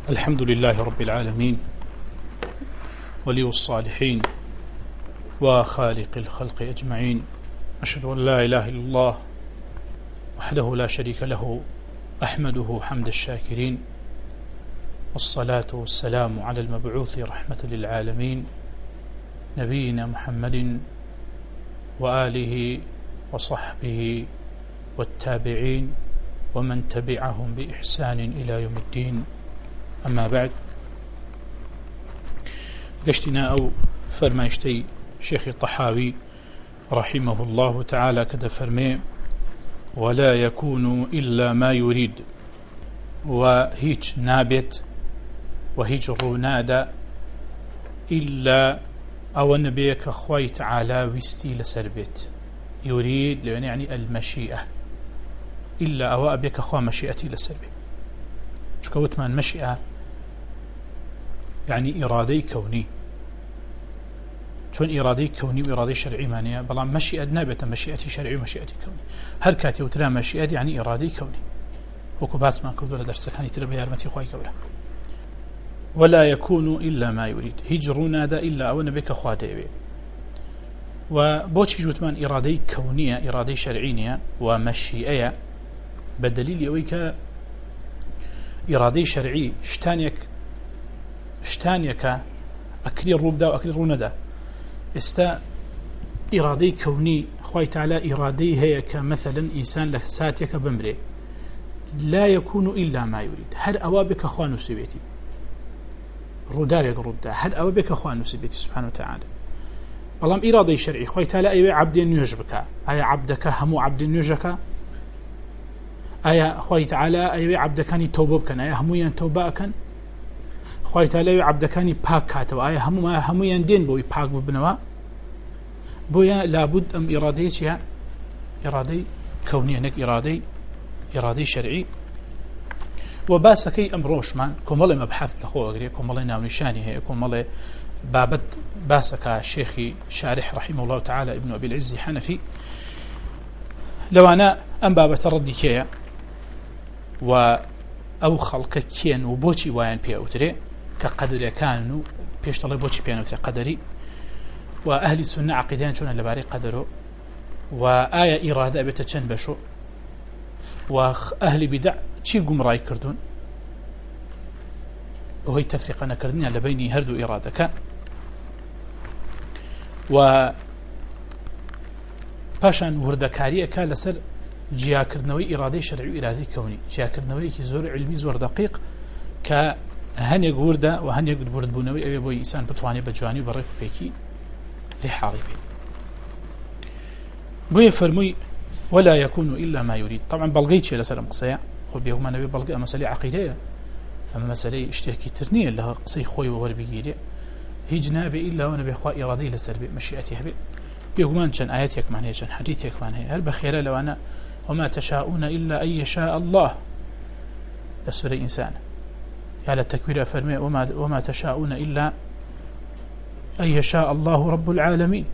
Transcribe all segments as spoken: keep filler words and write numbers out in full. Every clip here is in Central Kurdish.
الحمد لله رب العالمين ولي الصالحين وخالق الخلق أجمعين، أشهد أن لا إله إلا الله وحده لا شريك له أحمده حمد الشاكرين، والصلاة والسلام على المبعوث رحمة للعالمين نبينا محمد وآله وصحبه والتابعين ومن تبعهم بإحسان إلى يوم الدين. أما بعد، قشتنا أو فرماشتي شيخ الطحاوي رحمه الله تعالى كذا فرمي: ولا يكون إلا ما يريد، وهيج نابت وهيج رونادا إلا أو نبيك أخوي تعالى ويستي لسربت. يريد يعني المشيئة، إلا أو أبيك أخوة مشيئتي لسربت. شكوت من مشيئة يعني إرادي كوني، شون إرادي كوني وإرادي شرعي مانية، بلا مشيئة نابت مشيئتي شرعي ومشيئتي كوني. هل كاتي وترى مشيئة يعني إرادي كوني، وكو باس ما كودولا درسك هاني تربي يارمتي خواي كولا. ولا يكون إلا ما يريد، هجرون هذا إلا أو نبيك أخوة ديبي. وبوشي جوتمان إرادي كونية إرادي شرعينية ومشيئة، بدليل يويك إرادي شرعي شتانيك شتانيك أكلي الروبدا وأكلي الروندا. استا إرادي كوني خوي تعالى إرادي هي كمثلا إنسان لساتيك بمري، لا يكون إلا ما يريد. هل أوابك أخوان سبيتي ردايك ردا، هل أوابك أخوان سبيتي سبحانه وتعالى. والله إرادي شرعي خوي تعالى أي عبد يجبك، أي عبدك همو عبد يجك، أي خوي تعالى أي عبدكاني توبك، أي همو توباك خوي تعالى عبدكاني باكات، وأي همو همو يندين بوي باك ببنوا بويا لابد أم إراديتها إرادي كونية، نك إرادي إرادي شرعي. وباسكي أمروش مان كمالي مبحث لخوة أقري، كمالي ناونشاني هي، كمالي بابد باسكا شيخي شارح رحمه الله تعالى ابن أبي العز حنفي. لو أنا أم بابة ردي كيا وأو خلق كيان وبوشي وين بيأوتري كقدر كانوا بيش طلب بوشي بيأوتري قدري، وأهل السنة عقيدين شون اللي قدروا، وآية إرادة بتشن بشو، وأهل بدع شي قم راي كردون، وهي تفرق أنا كردني على بيني هردو إرادك. و باشان وردكارية كان لسر جيا كردنوي إرادي شرعي وإرادي كوني. جيا كردنوي كي زور علمي زور دقيق كهني ورده وهني ورد بونوي أبي بوي إنسان بتواني بجواني وبرك بيكي لحاربي. بوي فرمي ولا يكون إلا ما يريد. طبعا بلغيت شيء لسلام قصيا خل بيهما نبي بلغي مسألة عقيدية، أما مسألة اشتهكي ترنية لها قصي خوي ووربيجي هي جنابي إلا وأنا بإخوة إرادي لسربي مشيئتي هبي بيهما كان آياتك معناها كان حديثك معناها. هل بخير لو أنا وما تشاءون إلا أن يشاء الله لسورة إنسان على التكوير فرمي وما, وما تشاءون إلا أن يشاء الله رب العالمين.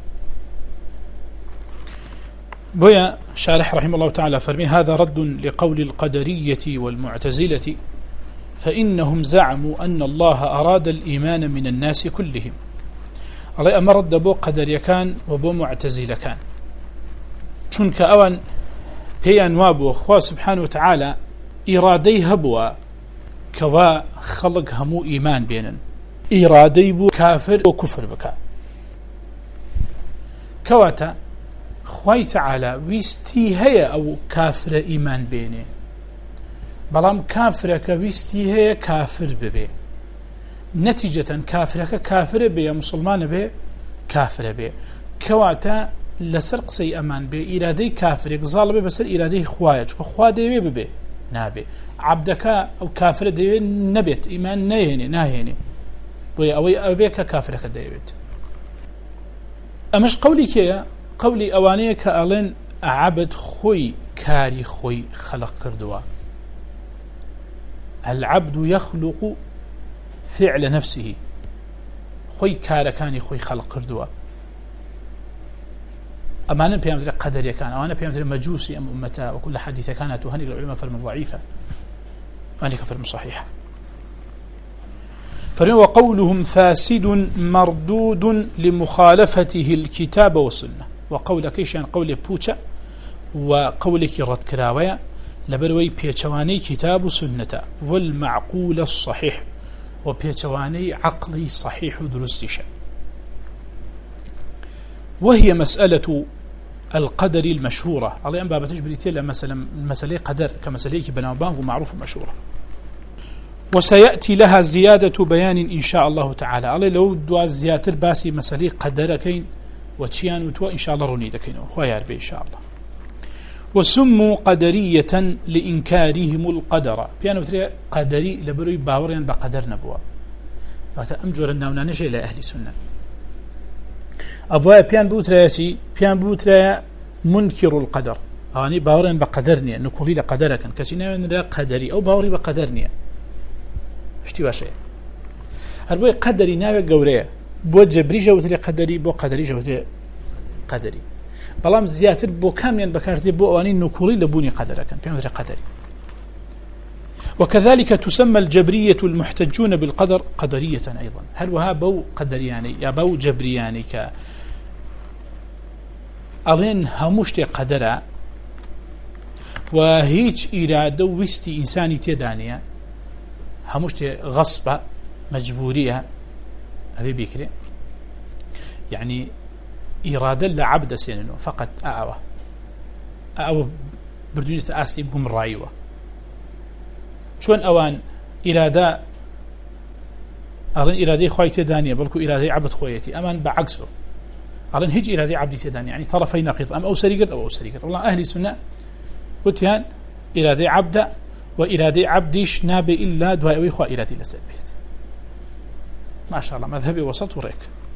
بويا شارح رحمه الله تعالى فرمي: هذا رد لقول القدرية والمعتزلة، فإنهم زعموا أن الله أراد الإيمان من الناس كلهم. الله أمر رد بو قدر كان وبو معتزل كان، چونك أوان بيان وابو أخوة سبحانه وتعالى إرادي هبوا كوا خلق همو إيمان بينن، إرادي بو كافر وكفر بكا كواتا خوي تعالى ويستي هي أو كافر إيمان بينه، بلام كافرك ويستي هي كافر ببي، نتيجة كافرك كافر بي مسلمان بي كافر بي. كواتا لسرق سي أمان بي إرادي كافرك ظالبي بسر إرادي خوايج وخوا ديوي ببي نابي، عبدك أو كافر ديوي نبيت إيمان ناهيني ناهيني بوي أوي أبيك كافرك ديويت. أمش قولي كيا قولي أوانية كألين عبد خوي كاري خوي خلق كردوا. العبد يخلق فعل نفسه، خوي كاركاني خوي خلق كردوا. أمانا بيامدر قدر كان، أمانا بيامدر مجوسي أم أمتا، وكل حديث كانت وهني العلماء فرم ضعيفة وهني كفرم صحيحة. وقولهم فاسد مردود لمخالفته الكتاب والسنة. وقول كيشان قول بوشا وقولك رد كراوية لبروي بيتشواني كتاب سنة والمعقول الصحيح وبيتشواني عقلي صحيح درستشا. وهي مسألة القدر المشهورة على أن بابا تجبريتي مثلا مسألة قدر كمسألة بنابان ومعروف مشهورة، وسيأتي لها زيادة بيان إن شاء الله تعالى. على لو دوا زيادة باسي مسألة قدر كين وتشيان وتوا إن شاء الله روني دكين وخيار بي إن شاء الله. وسموا قدرية لإنكارهم القدر، بيانو تري قدري لبروي باوريان بقدر نبوا فأمجر الناونا نشي إلى أهل السنة. أبوايا بيان بوترياسي بيان بوتريا منكر القدر، أني باوريان بقدرني نقولي لقدرك كسينا لا قدري أو باوري بقدرني اشتي واشي هربوي قدري ناوي قوريه بو جبري جوتري قدري بو قدري جوتري قدري بلام زياتر بو كاميان بكارتي بو أني نقولي لبوني قدرك بيان قدري. وكذلك تسمى الجبرية المحتجون بالقدر قدرية أيضا. هل وها بو قدرياني يا بو جبرياني ك أظن همشت قدرة وهيج إرادة وستي إنساني تدانية همشت غصبة مجبورية أبي بكري يعني إرادة لعبد سننه فقط أعوى أعوى بردونية آسي بهم الرأيوة شون أوان إرادة أظن إرادة خويتي دانية بلكو إرادة عبد خويتي أمان بعكسه أظن هيج إرادة عبد دانية يعني طرفي نقيض أم أو سريقر أو أو سريقر. والله أهل السنة وتيان إرادة عبد وإرادة عبديش نابي إلا دواء ويخوى إرادة لسبيت ما شاء الله مذهبي وسط وريك.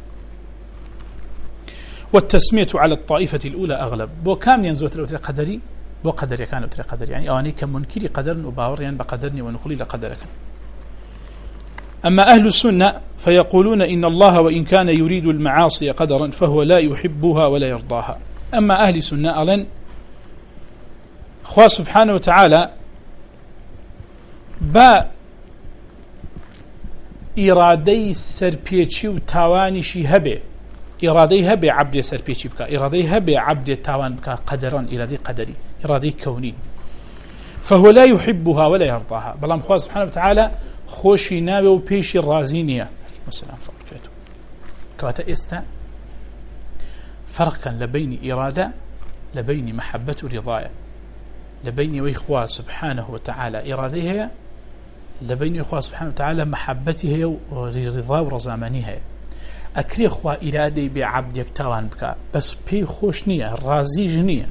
والتسمية على الطائفة الأولى أغلب بو كام ينزوت لو قدري بو قدر كانوا ترى قدر يعني أواني كمنكري قدر وباور يعني بقدرني ونقولي لقدرك. أما أهل السنة فيقولون إن الله وإن كان يريد المعاصي قدرا فهو لا يحبها ولا يرضاها. أما أهل السنة ألن خواه سبحانه وتعالى با إرادي سربيتشي وتاوانشي هبه إرادي هبه عبد سربيتشي بكا إرادي هبه عبد تاوان بكا قدرا إرادي قدري إرادي كوني فهو لا يحبها ولا يرضاها. بلام خواه سبحانه وتعالى خوشي ناوي وبيشي الرازينية والسلام عليكم كواتا استا فرقا لبين إرادة لبين محبة رضايا لبين وإخوة سبحانه وتعالى إراديها لبين إخوة سبحانه وتعالى محبته ورضا ورزامانها. أكري إخوة إرادي بعبد يكتوان بك بس بي خوش نية رازي جنية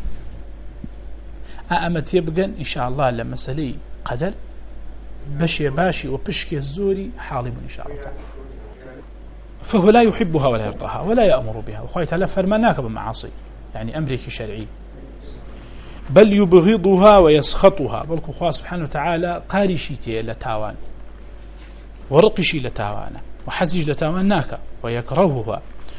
أأمت يبقى إن شاء الله لما سلي قدر بشي باشي وبشكي الزوري حالب إن شاء الله تعالى. فهو لا يحبها ولا يرضاها ولا يأمر بها وخوي تعالى فرماناك بمعاصي يعني أمريكي شرعي بل يبغضها ويسخطها بل خواه سبحانه وتعالى قارشيتي لتاوان ورقشي لتاوان وحزج لتاوان ناكا ويكرهها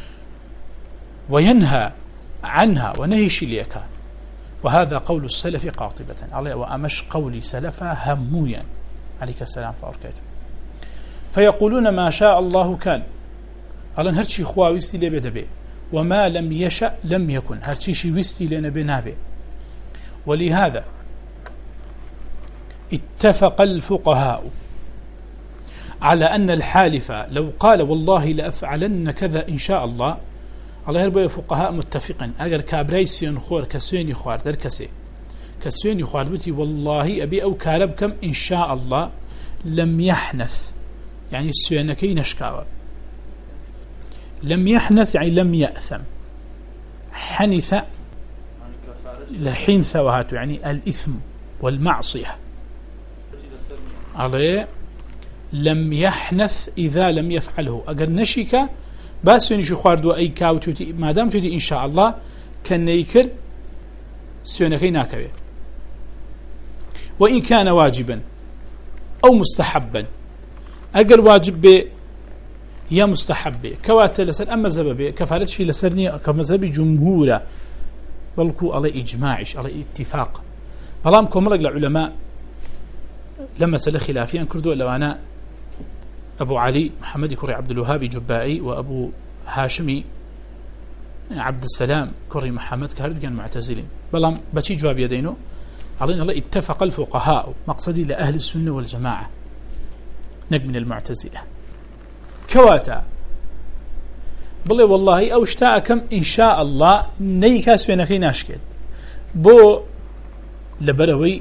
وينهى عنها ونهيشي ليكان. وهذا قول السلف قاطبة عليه وأمش قولي سلفا همويا عليك السلام وبركاته. فيقولون ما شاء الله كان ألان هرشي خواه ويستي لي بدبي وما لم يشأ لم يكن هرشي ويستي لنا بنابي. ولهذا اتفق الفقهاء على أن الحالف لو قال والله لأفعلن كذا إن شاء الله الله يربي فقهاء متفقين أجر كابريسيون خور كسيني خوار دركسي كسيني خوار بتي والله أبي أو كاربكم إن شاء الله لم يحنث يعني السينكي نشكاوا لم يحنث يعني لم يأثم حنث لحين ثوهاته يعني الإثم والمعصية عليه لم يحنث إذا لم يفعله أجر نشك بس ينشو خواردو أي كاو تيتي ما دام تيتي إن شاء الله كان يكرد سيونكي ناكبه. وإن كان واجبا أو مستحبا أجر واجب به يا مستحب به كوات لسر أما زببه كفارتش لسرني كمذهب جمهورة بلكو على إجماعش على اتفاق. بلام كمرق العلماء لما سل خلافيا كردوا لو أنا أبو علي محمد كري عبد الوهاب جبائي وأبو هاشمي عبد السلام كري محمد كهرد كان معتزلين بلام بشي جواب يدينه علينا الله اتفق الفقهاء مقصدي لأهل السنة والجماعة نق من المعتزلة كواتا بلي والله أو اشتاءكم إن شاء الله نيكاس وينكي ناشكل بو لبروي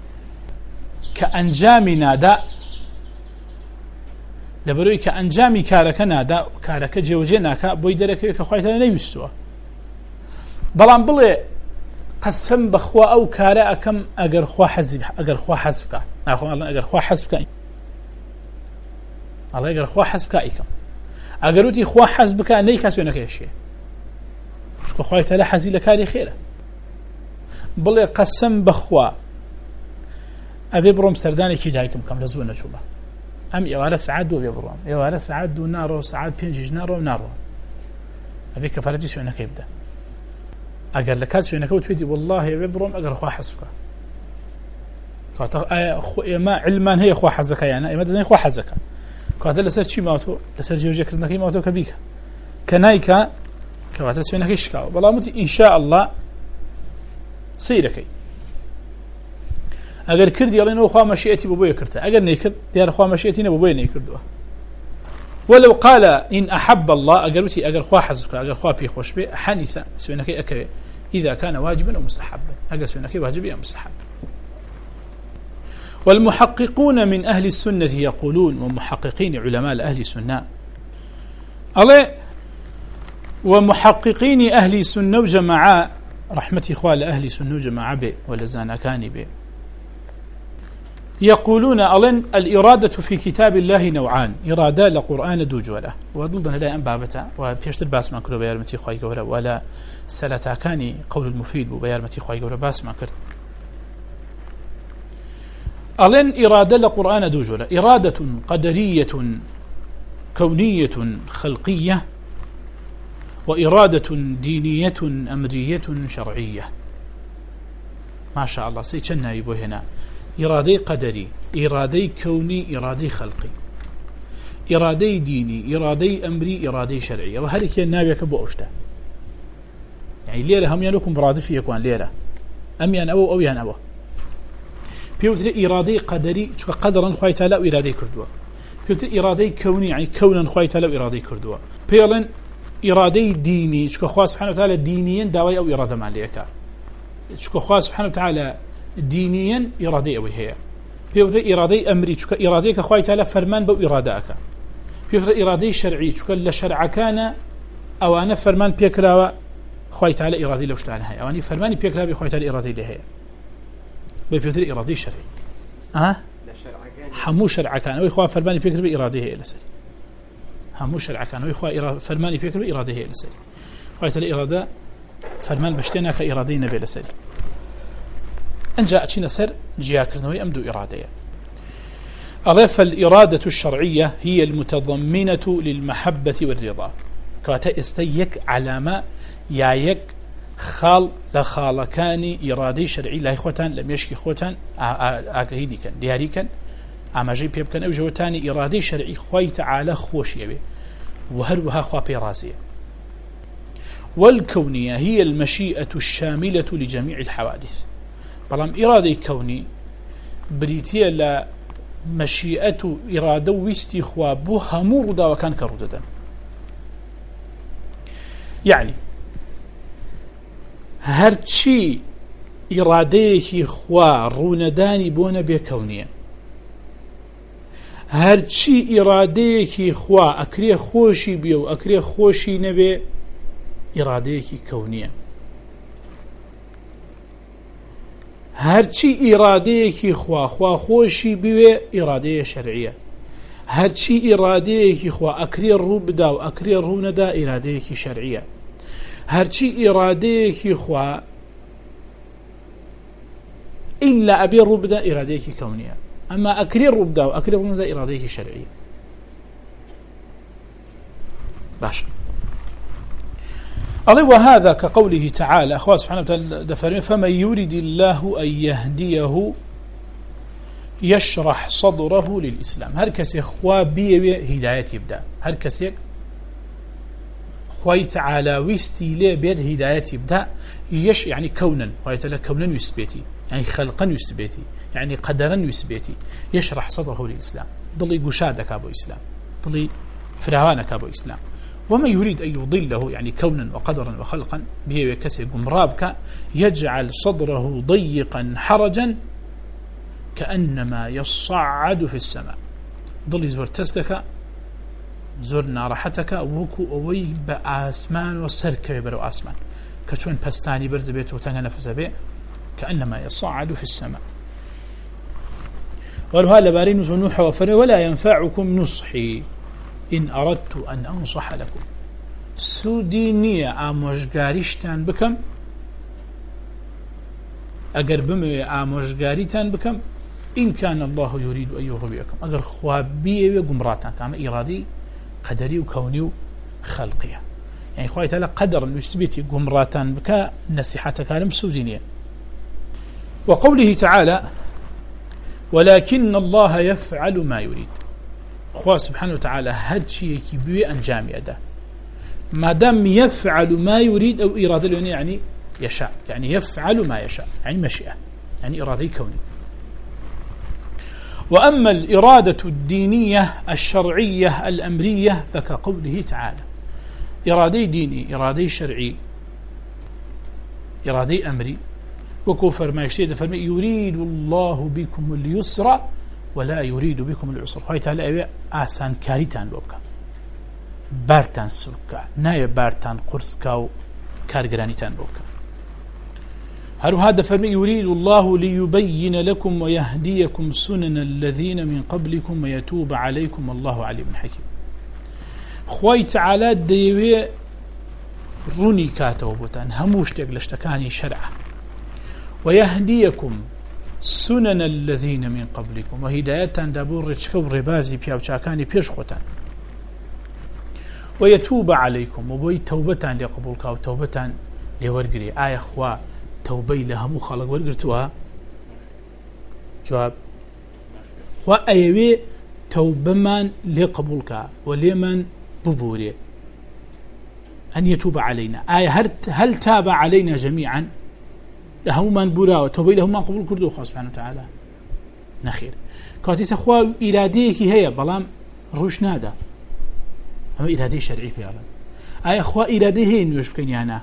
كأنجام نادا لبروي كأنجام كارك نادا كارك جوجيناك بوي درك كخويتا نيوستوا بلان بلي قسم بخوا أو كارا أكم أجر خوا حزب أجر خوا حزبك أخوان الله أجر خوا حزبك الله أجر خوا حزبك إيكم أجروتي خوا حزبك نيكاس وينك شيء شو خويتا لا حزي لكاري خيره بلي قسم بخوا أبي بروم سرداني كي جايكم كم لزونا نشوفه أم يوارا سعد وأبي بروم يوارا سعد ونارو سعد بينجيج نارو نارو أبي كفارتي شو أنا كيبدأ أقول لك هذا شو أنا كوت فيدي والله يا أبي بروم أقر خوا حسبك كات ما علما هي خوا حزك يعني ما تزين خوا حزك كات لسر شيء ماتو لسر جوجك كنا كي ماتو كبيك كنايكا كات شو أنا كيشكا والله متي إن شاء الله سيركي اگر كردي الله انه خوا مشيئتي بوبوي كرته اگر نيكرد ديار خوا مشيئتي بوبوي نيكردوا ولو قال ان احب الله اجرتي اگر خوا حزك اگر خوا بي خوش بي حنيثا سوينك اكره اذا كان واجبا او مستحبا اگر سوينك واجب او مستحب والمحققون من اهل السنه يقولون ومحققين علماء اهل السنه الله ومحققين اهل السنه وجماعه رحمتي إخوة أهل سنة جماعة به ولزانا كان به يقولون ألن الإرادة في كتاب الله نوعان إرادة لقرآن دوجوله وضلنا لا أنبابته وبيشت الباس ما كله بيارمتي إخوة جورا ولا سلتا كان قول المفيد بيارمتي إخوة جورا باس ما كرت ألن إرادة لقرآن دوجوله إرادة قدرية كونية خلقية وإرادة دينية أمرية شرعية ما شاء الله سيشنا يبو هنا إرادة قدري إرادة كوني إرادة خلقي إرادة ديني إرادة أمري إرادة شرعية وهل كي النابي كبو أشتا يعني ليلة هم ينوكم برادف يكوان ليلة أم ين أو أو ين أو بيوتر إرادة قدري شو قدرا خوايتا لا إرادة كردوا بيوتر إرادة كوني يعني كونا خوايتا لا إرادة كردوا بيولن إرادة ديني شكو خواه سبحانه وتعالى دينيا داوي أو إرادة ماليكا شكو خواه سبحانه وتعالى دينيا إرادة أو هي بيوضع إرادة أمري شكو إرادة كخواه تعالى فرمان بو إرادة أكا بيوضع إرادة شرعي شكو لشرع كان أو أنا فرمان بيكراوا خواه تعالى إرادة لو شتعنا هي أو أنا فرماني بيكراوا بخواه تعالى إرادة لهي بيوضع إرادة شرعي أه؟ حمو شرع كان أو خواه فرماني بيكراوا بإرادة هي لسري همو شرع كان ويخوا فرماني فكر إرادة هي لسري خايت الإرادة فرمان بشتنا كإرادة نبي لسري أن جاءت شيء نسر جاكرنوي أمدو إرادة أضاف الإرادة الشرعية هي المتضمنة للمحبة والرضا كاتا استيك علامة يايك خال لخال كان إرادة شرعي لا إخوتان لم يشكي إخوتان آقهيني كان دياري كان أما جي بيب كان أوجه تاني إرادة شرعي خوي تعالى خوشي به وهروها خوا بيرازية والكونية هي المشيئة الشاملة لجميع الحوادث بلام إرادة كوني بريتية لا مشيئة إرادة ويستي خوا بوها مرضى وكان كرددا يعني هرشي إرادة خوا رونداني بونا بكونية هرچی إرادەیەکی خوا ئەکرێ خۆشی بێ و ئەکرێ خۆشی نەبێ ئیرادەیەکی کەونیە هەرچی ئیرادەیەکی خوا خوا خۆشی بوێ ئیرادەیە شەرعیە هەرچی ئیرادەیەکی خوا ئەکرێ ڕوو بدا و ئەکرێ ڕوو نەدا ئیرادەیەکی شەرعیە هەرچی ئیرادەیەکی خوا ئیلا ئەبێ ڕوو بدا ئیرادەیەکی کەونیە أما أكرير ربدا وأكرير رمزة إراديه شرعية باشا الله وهذا كقوله تعالى أخوة سبحانه وتعالى فمن يريد الله أن يهديه يشرح صدره للإسلام. هر كسي خوا بيه هداية يبدأ، هر كسي خوي تعالى ويستي ليه بيد هداية يبدأ يش يعني كونا ويتلا كونا يثبتي يعني خلقا يثبتي يعني قدرا يثبتي يشرح صدره للإسلام ضلي قشادك أبو إسلام ضلي فراوانك أبو إسلام. وما يريد أن يضله يعني كونا وقدرا وخلقا به وكسر قمرابك يجعل صدره ضيقا حرجا كأنما يصعد في السماء. ضل زور تسكك زور نارحتك وكو أوي بآسمان وسرك يبرو آسمان كشون بستاني برز بيت وتنغ نفس بيت كأنما يصعد في السماء. ولها لبارين نوح وفر ولا ينفعكم نصحي إن أردت أن أنصح لكم. سودينية آموشگاريشتان بكم أجر بمي آموشگاريتان بكم إن كان الله يريد أن يغويكم أجر خوابية وقمراتان كما إرادي قدري وكوني وخلقية يعني خواهي تعالى قدر ويثبتي قمراتان بك نصيحتك على سودينية. وقوله تعالى ولكن الله يفعل ما يريد. خواه سبحانه وتعالى هل شيء كبير أنجام يده ما دام يفعل ما يريد أو إرادة يعني يشاء يعني يفعل ما يشاء يعني مشيئة يعني إرادة كوني. وأما الإرادة الدينية الشرعية الأمرية فكقوله تعالى إرادة ديني إرادة شرعي إرادة أمري وكفر ما يشتهد فرمي يريد الله بكم اليسر ولا يريد بكم العسر. خواه تعالى آسان كاريتان بوبكا بارتان سوكا نايا بارتان قرسكا و كارغرانيتان بوبكا. هل هذا فرمي يريد الله ليبين لكم ويهديكم سنن الذين من قبلكم ويتوب عليكم الله عليم حكيم. خواه تعالى ديوه روني كاتو بوتان هموش تقلشتكاني شرعه ويهديكم سنن الذين من قبلكم وهدايتان دابور رجكو ربازي بياوشاكاني بيشخوتان ويتوب عليكم وبوي توبتان لقبولك أو توبتان لورقري. آية أخوة توبي لهمو خلق ورقرتوها جواب خوا أيوي توبمان لقبولك وليمن ببوري أن يتوب علينا. آية هل, هل تاب علينا جميعا لهم من برا وتوبي لهم من قبول كردو خاص سبحانه وتعالى نخير كاتيس أخوة إراديك هي بلام روش نادا أما إرادي شرعي فعلا. أي أخوة إرادي هي نوش بكيني أنا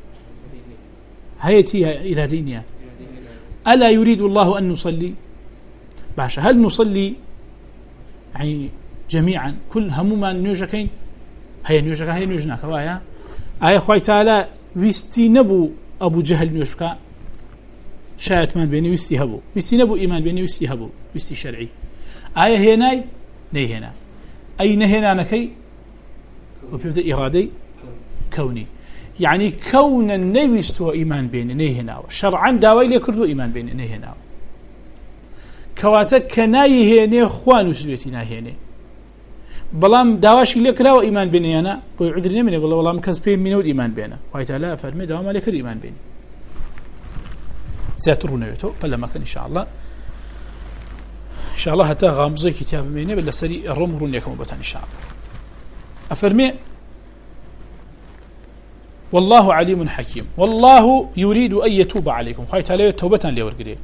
هيتي إرادينيا ألا يريد الله أن نصلي باشا هل نصلي يعني جميعا كل هموما نوجكين هي نوجك هي نوجناك وايا. أي أخوة تعالى ويستي نبو أبو جهل نوشبكا شايت من بيني ويستي هبو ويستي نبو إيمان بيني ويستي هبو ويستي شرعي. آية هناي ني هنا أي نهنا نكي وبيبدأ إرادي كوني يعني كونا نيستو إيمان بيني ني هنا شرعا داوي ليكردو إيمان بيني ني هنا كواتك كناي هنا خوان وسبيتنا هنا بلام داواشي ليكرا وإيمان بيني أنا ويعذرني مني والله والله مكسبين منه الإيمان بينه وهي لا فرمي دوام عليك الإيمان بيني سيترون يوتو فلا ما كان إن شاء الله إن شاء الله حتى غامزي كتاب مني بلا سري الرمرون لكم بطن إن شاء الله. أفرمي والله عليم حكيم والله يريد أن يتوب عليكم خايت عليه توبة لورقريه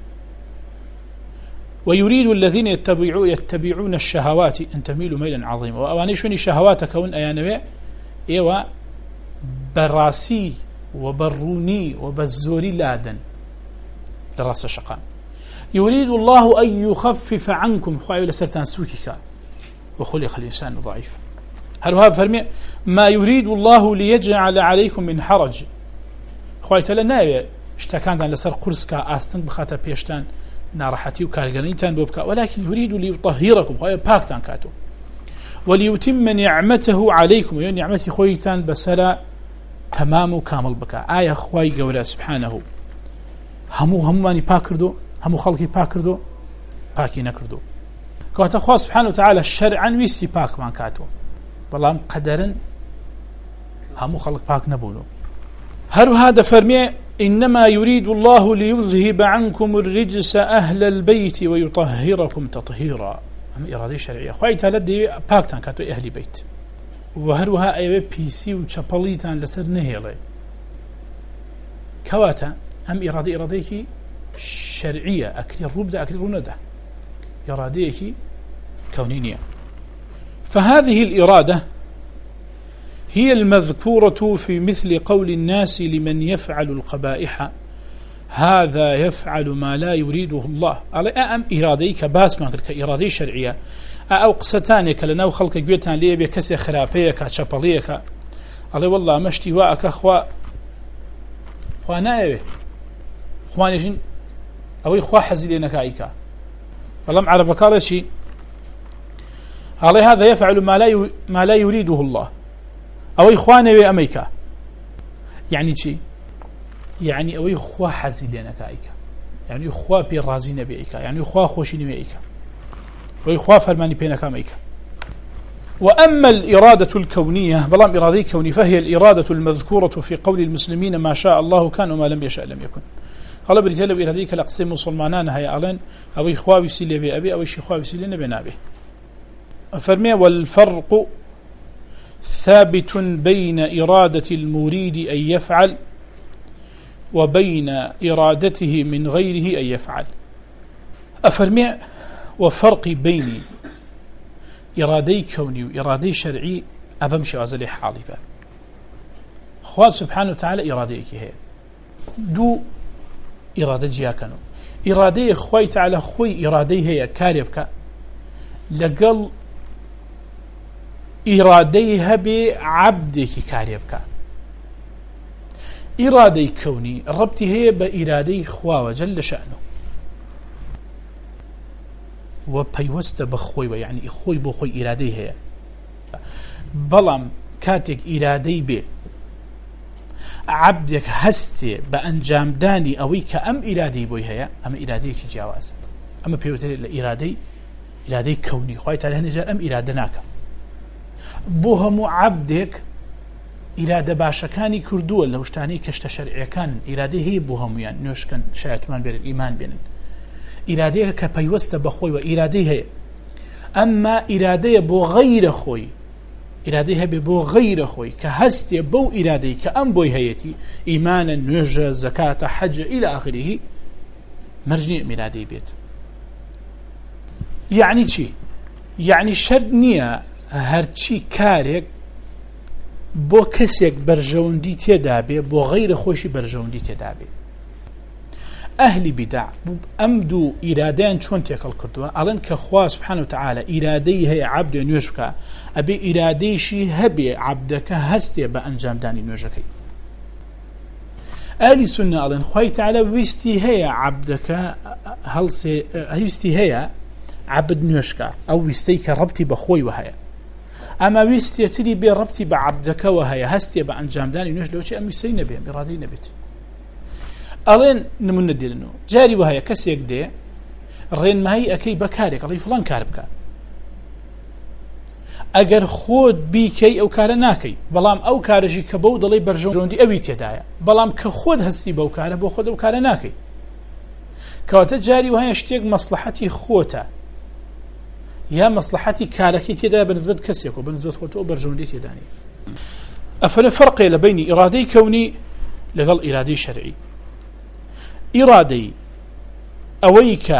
ويريد الذين يتبعون يتبعون الشهوات أن تميلوا ميلا عظيما. وأواني شوني شهواتك كون أيانوي إيوا براسي وبروني وبزوري لادا لراس الشقام. يريد الله أن يخفف عنكم خواهي لسرتان سوكك وخلق الإنسان ضعيف. هل هذا فرمي ما يريد الله ليجعل عليكم من حرج خواهي تلنا اشتكان لسر قرسكا آستن بخاطر بيشتان نارحتي وكارغانيتان بوبكا ولكن يريد ليطهركم خواهي باكتان كاتو وليتم نعمته عليكم ويون نعمتي خويتان بسلا تمام وكامل بكا. آية خواهي قولا سبحانه همو هماني باكردو همو خلقي باكردو باكي نكردو كواتا خواه سبحانه وتعالى شرعا ويستي باك مان كاتو بلام قدرا همو خلق باك نبونو. هرو هذا فرمي إنما يريد الله ليذهب عنكم الرجس أهل البيت ويطهركم تطهيرا. أم إرادة شرعية خواهي تعالى دي باكتان كاتو أهل بيت وهروها أيوة بيسي وشاباليتان لسر نهيلي كواتا أم إرادة إرادة شرعية أكل الربدة أكل الرندة إرادة كونينية. فهذه الإرادة هي المذكورة في مثل قول الناس لمن يفعل القبائح هذا يفعل ما لا يريده الله. على أم إراديك باس ما قلت كإرادة شرعية أو قصتانك لناو خلق جوتان ليه بكسي خرابيك شابليك على والله مشتي واك أخوا خوانا خواني جن أو إخوا حزيلين كايكا والله معرفة قال شيء على هذا يفعل ما لا ما لا يريده الله أو إخواني بأمريكا يعني شيء يعني أو إخوة حزيلين كايكا يعني إخوة برازين بأيكا يعني إخوة خوشين بأيكا وإخوة فرماني بينك أمريكا. وأما الإرادة الكونية بلام إرادة كوني فهي الإرادة المذكورة في قول المسلمين ما شاء الله كان وما لم يشاء لم يكن. قال بريتلو إرادة كالأقسام مسلمانان هيا أعلن أو إخوة بسيلي بأبي أو إخوة بسيلي بنابه. فرمي والفرق ثابت بين إرادة المريد أن يفعل وبين إرادته من غيره أن يفعل. أفرمي وفرق بين إرادي كوني وإرادي شرعي أفمشي وزلي حالي بها خواه سبحانه وتعالى إراديك هي دو إرادة جياكنو إرادي خواه تعالى خوي إرادي هي كاريبك لقل إراديها بعبدك كاريبك. إرادي كوني ربطي هي بإرادي خواه جل شأنه وبيوست بخوي يعني إخوي بخوي إرادي هي بلام كاتك إرادي بي عبدك هستي بأنجام داني أوي كأم إرادي بوي هي أما إرادي كجاواز أما بيوتي الإرادي إرادي كوني خوي تعالى هنجار أم إرادناك بوهم عبدك إرادة باشكاني كردوة لو اشتاني كشت شرعي كان إرادة هي بوهم يعني نوش كان شايتمان بين الإيمان بين إرادة كبيوست بخوي وإرادة هي أما إرادة بو غير خوي إرادة هي بو غير خوي كهستي بو إرادة كأم بوي هيتي إيمانا نوجة زكاة حج إلى آخره مرجني إرادة بيت يعني شي يعني شرط نية هرچی کارێک بۆ کەسێک بەرژەوەندی تێدا بێ بۆ غەیرە خۆشی بەرژەوەندی تێدا بێ. ئەهلی بیدع ئەم دوو ئیرادەیان چۆن تێکەڵ کردووە ئەڵێن کە خوا سبحانه وتعالى ئیرادەی هەیە عەبدێ نوێژ بکە ئەبێ ئیرادەیشی هەبێ عەبدەکە هەستێ بە ئەنجامدانی نوێژەکەی. ئەهلی سونە ئەڵێن خوای تعالى ویستی هەیە عەبدەکە هەڵسێ ویستی هەیە عەبد نوێژکە ئەو ویستەی کە ڕەبتی بە خۆی وهەیە ئەما ویستێتری بێ ڕەبتی بە عەبدەکەوە هەیە هەستێ بە ئەنجامدانی نوێژ لەوەچی ئەم ویستەی نەبێ ئیرادەی نەبێت. ئەڵێن نمونە دێنەوە جاری وهەیە کەسێک دێ ڕێنمایی ئەەکەی بە کارێک ئەڵێ فڵان کار بکە ئەگەر خۆت بیکەی ئەو کارە ناکەی بەڵام ئەو کارەژی کە بەو دەڵێ بەرژەوەندی ئەوی تێدایە بەڵام کە خۆت هەستی بەو کارە بۆ خۆت ئەو کارە ناکەی کەواتە جاری وهەیە شتێک مەسلحەتی خۆتە یا مصلحتي كاركي تدا بالنسبة كسيك وبالنسبة خطوة برجوندي تداني. أفلا فرق بين إرادي كوني لقل إرادي شرعي. إرادي أويك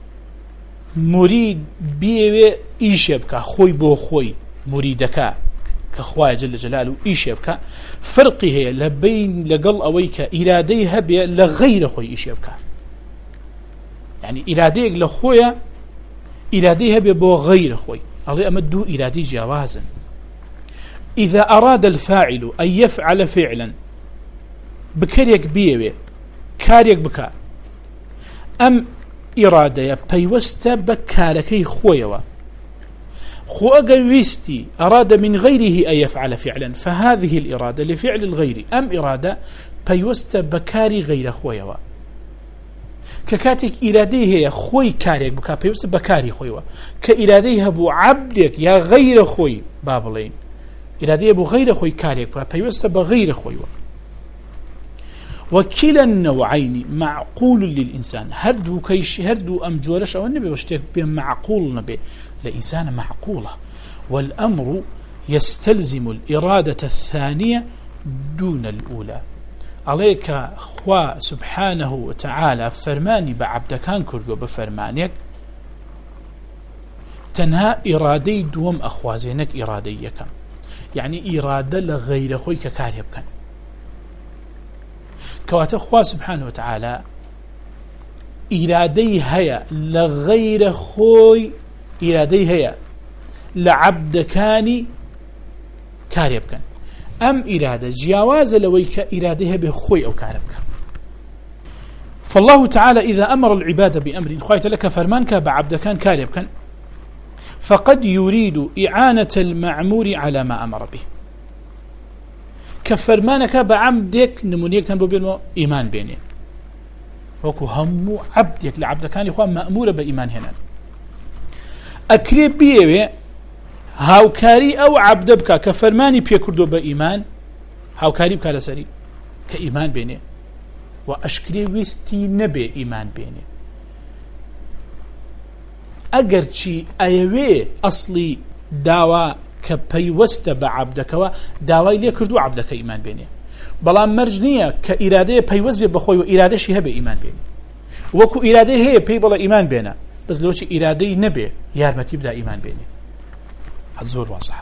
مريد بيه إيشبك خوي بو خوي مريدك كخواي جل جلاله إيشبك فرقي هي لبين لقل أويك إرادي هبي لغير خوي إيشبك يعني إراديك لخويا إراديها ببو غير خوي الله أمدو إرادي جوازا. إذا أراد الفاعل أن يفعل فعلا بكريك بيوي كاريك بكا أم إرادة بيوست بكاركي خويوا خو أقل ويستي أراد من غيره أن يفعل فعلا فهذه الإرادة لفعل الغير أم إرادة بيوست بكاري غير خويوا ككاتك إراديه هي خوي كاريك بكا بيوست بكاري خويوا كإراديه بو عبدك يا غير خوي بابلين إراديه بو غير خوي كاريك بكا بيوست بغير خويوا وكلا النوعين معقول للإنسان هردو كيش هردو أم جورش أو النبي واشتك بمعقول نبي لإنسان معقولة والأمر يستلزم الإرادة الثانية دون الأولى عليك خوا سبحانه وتعالى فرماني بعبد كان كردو بفرمانيك تنها إرادي دوم أخوازينك إرادي يكم يعني إرادة لغير خويك كاريب كان كواتا خوا سبحانه وتعالى إرادي هيا لغير خوي إرادي هيا لعبد كاني كاريب كان أم إرادة جواز لويك إرادها بخوي أو كارب كان فالله تعالى إذا أمر العباد بأمر خوايت لك فرمانك بعبد كان كارب كان فقد يريد إعانة المعمور على ما أمر به كفرمانك بعمدك نمونيك تنبو بينه إيمان بينه وكو همو عبدك لعبد كان يخوان مأمور بإيمان هنا أكريب بيه هاوكاري أو عبد بك كفرماني بيكردو بإيمان هاوكاري بك لسري كإيمان بينه وأشكري ويستي نبي إيمان بينه أجر شي أيوه أصلي داوا كبيوست بعبدك داوای لێ کردو عبدەکە ئیمان بێنێ بەڵام مەرج نییە کە ئیرادەیە پەیوەست بێ بەخۆی و ئیرادەشی هەبێ ئیمان بێنێ وەکو ئیرادەی هەیە پێی بڵێ ئیمان بێنە بەس لەوەی ئیرادەی نەبێ یارمەتی بدا ئیمان بێنێ زۆر وازەحە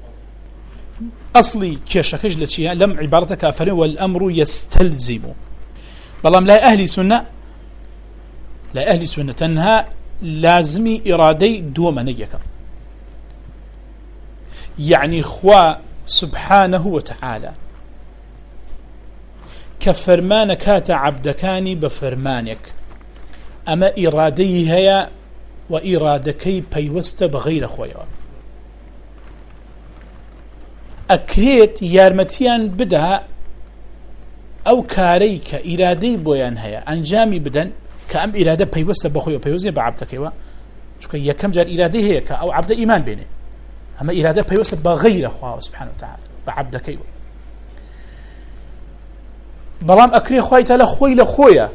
ئەسڵی کێشەکەش لە چیە لەم عیبارەتە کافەرێ والأمر يستلزم بەڵام لای ئەهلی سونە لای ئەهلی سونە تەنها لازمی ئیرادەی دووەمە نەیەکە يعني خوا سبحانه وتعالى كفرمان كات عبدكاني بفرمانك أما إرادي هيا وإرادكي بيوست بغير خويا أكريت يارمتيان بدها أو كاريك إرادي بويان هيا أنجامي بدن كأم إرادة بيوست بخويا بيوزي بعبدكي شكا يكم جار إرادي هيك أو عبد إيمان بيني أما إرادة بيوسف بغير أخواه سبحانه وتعالى بعبد كيو بلام أكري خوي تلا خوي لخويا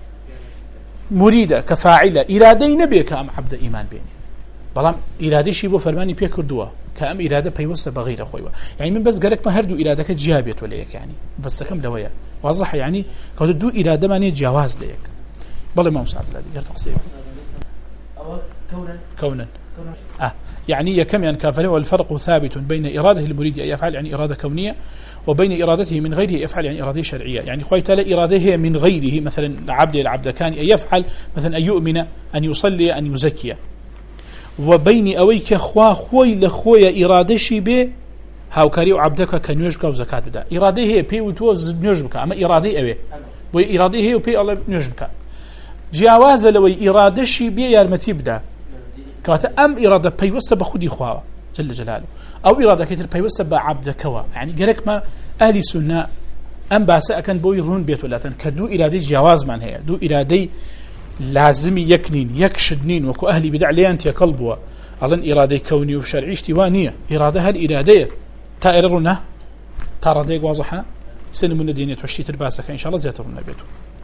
مريدة كفاعلة إرادة نبي كأم عبد إيمان بيني بلام إرادة شيء بو فرماني بيكر دوا كأم إرادة بيوسف بغير أخويا يعني من بس قالك ما هردو إرادة كجابيت وليك يعني بس كم لويا واضح يعني كود دو إرادة ماني جواز ليك بل ما مساعد الذي يرتق سير كونا كونا آه يعني يكم يعني كافر والفرق ثابت بين إرادة المريد أن يفعل يعني إرادة كونية وبين إرادته من غيره يفعل يعني إرادة شرعية يعني خوي تلا إرادته من غيره مثلا العبد العبد كان أن يفعل مثلا أن يؤمن أن يصلي أن يزكي وبين أويك خوا خوي لخوي إرادة شي به هاوكاري وعبدك كان يجبك وزكاة بدا إرادة هي بي وتوز نجبك أما إرادة أوي وإرادة هي وبي الله نجبك جواز لو إرادة شي به يارمتي بدا كواتا أم إرادة بيوسة بخودي خواه جل جلاله أو إرادة كتير بيوسة بعبدك وا يعني قالك ما أهل سنة أم باسا أكن بوي رون بيت ولا تن كدو إرادة جواز من هي دو إرادة لازم يكنين يكشدنين وكو أهلي بدع ليان تيقلبوا أظن إرادة كوني وشرعي اشتوانية إرادة هالإرادة تائررنا تارديك واضحة سنة من الدينية وشتيت الباسك إن شاء الله زيترنا بيته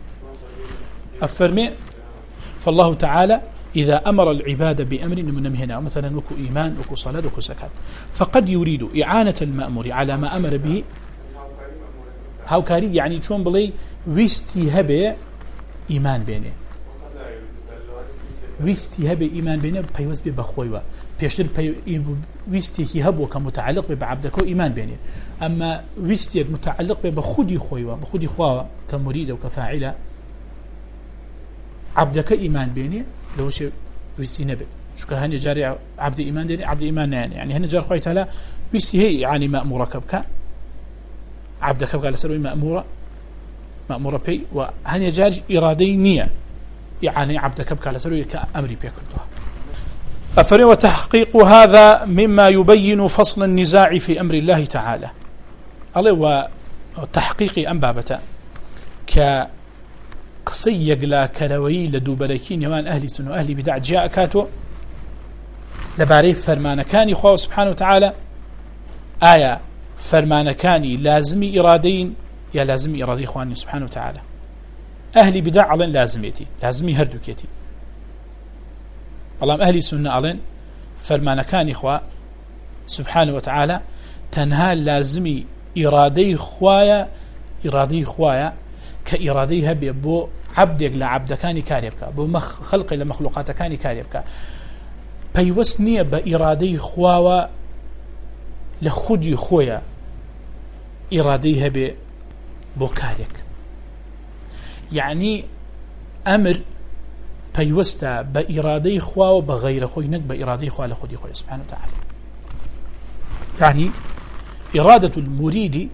أفرمي فالله تعالى إذا أمر العباد بأمر من هنا مثلا وكو إيمان وكو صلاة وكو زكاة فقد يريد إعانة المأمور على ما أمر به هاوكاري يعني شون بلي ويستي هبه إيمان بينه ويستي هبه إيمان بينه بيوز ببخويوه بيشتر بي ويستي هبه كمتعلق بعبدك إيمان بينه أما ويستي متعلق بخودي خويوه بخودي خواه كمريد وكفاعلة عبدك إيمان بينه لو شيء ويستي نبي شو كهني جاري عبد إيمان ديني عبد إيمان يعني يعني هنا جار خوي تعالى ويستي هي يعني مأمورة كبك عبدك قال سروي مأمورة مأمورة بي وهني جاري إرادي نية يعني عبدك قال سروي كأمري بيكردها أفري وتحقيق هذا مما يبين فصل النزاع في أمر الله تعالى الله وتحقيق أنبابته ك قصي يقلا كلوي لدوبركين يوان أهل سنة أهل بدع جاء كاتو لباري فرمان كاني خواه سبحانه وتعالى آية فرمان كاني لازمي إرادين يا لازم إرادة إخواني سبحانه وتعالى. أهل بدع علن لازميتي لازمي هردوكيتي والله أهل سنة علن فرمان كان إخوة سبحانه وتعالى تنها لازمي إرادة إخوايا إرادة إخوايا كإرادة هبي بو عبدك لعبد كان كاريبك بو مخ خلق لمخلوقات كان كاريبك بيوسني بإرادة إخوايا لخدي خويا إرادة هبي بو كاريك يعني أمر بيوستا بإرادة إخوة وبغير خوي نك بإرادة إخوة لخدي خوي سبحانه وتعالى. يعني إرادة المريد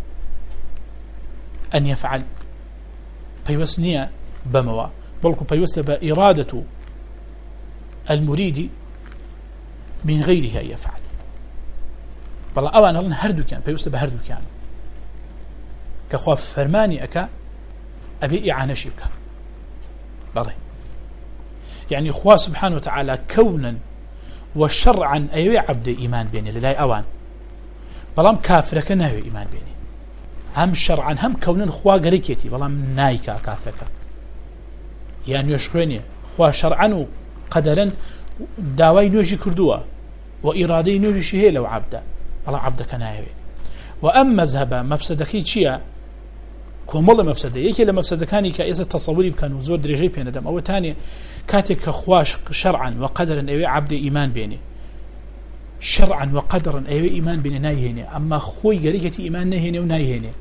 أن يفعل بيوسنيا بموا بلكو بيوستا بإرادة المريد من غيره أن يفعل بلا أوان الله هردو كان بيوستا بهردو كان كخواف فرماني أكا أبي إعانة شبكة بلي يعني أخوة سبحانه وتعالى كونا وشرعا أيوي عبد إيمان بيني للاي أوان بلام كافرك ناوي إيمان بيني هم شرعا هم كونا أخوة قريكيتي بلام نايكا كافرك يعني يشكرني أخوة شرعا وقدرا داوي نوجي كردوا وإرادي نوجي شهي لو عبدا بلام عبدك ناوي وأما مذهبا مفسدكي تشيا كومل مفسده يكي لمفسده كاني كايزه تصوري كانوا زور درجه بين دم او ثاني كاتك خواش شرعا وقدرا اي عبد ايمان بيني شرعا وقدرا اي ايمان بين ناي هنا اما خوي غريكتي ايمان هنا وناي هنا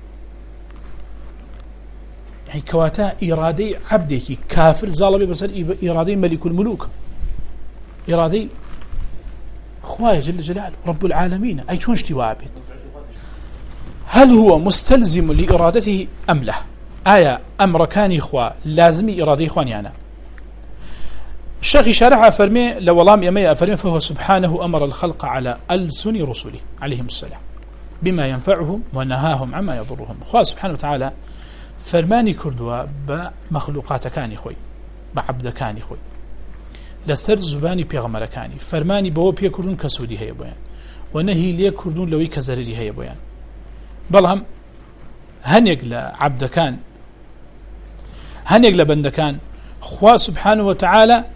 يعني كواتا ارادي عبدك كافر ظالم بس ارادي ملك الملوك ارادي خواي جل جلاله رب العالمين اي شلون اشتوابت هل هو مستلزم لإرادته أم لا؟ آية أمر كان إخوة لازم إرادة إخواني أنا الشيخ شارح فرمي لو الله يمي فرمي فهو سبحانه أمر الخلق على ألسن رسله عليهم السلام بما ينفعهم ونهاهم عما يضرهم. أخوة سبحانه وتعالى فرماني كردوا بمخلوقات كان إخوي بعبد كان إخوي لسر زباني بيغمر كاني فرماني بو بيكردون كسودي هي بيان ونهي لي كردون لوي كزرري هي بيان بلهم هنيق لعبد كان هنيق لبند كان خوا سبحانه وتعالى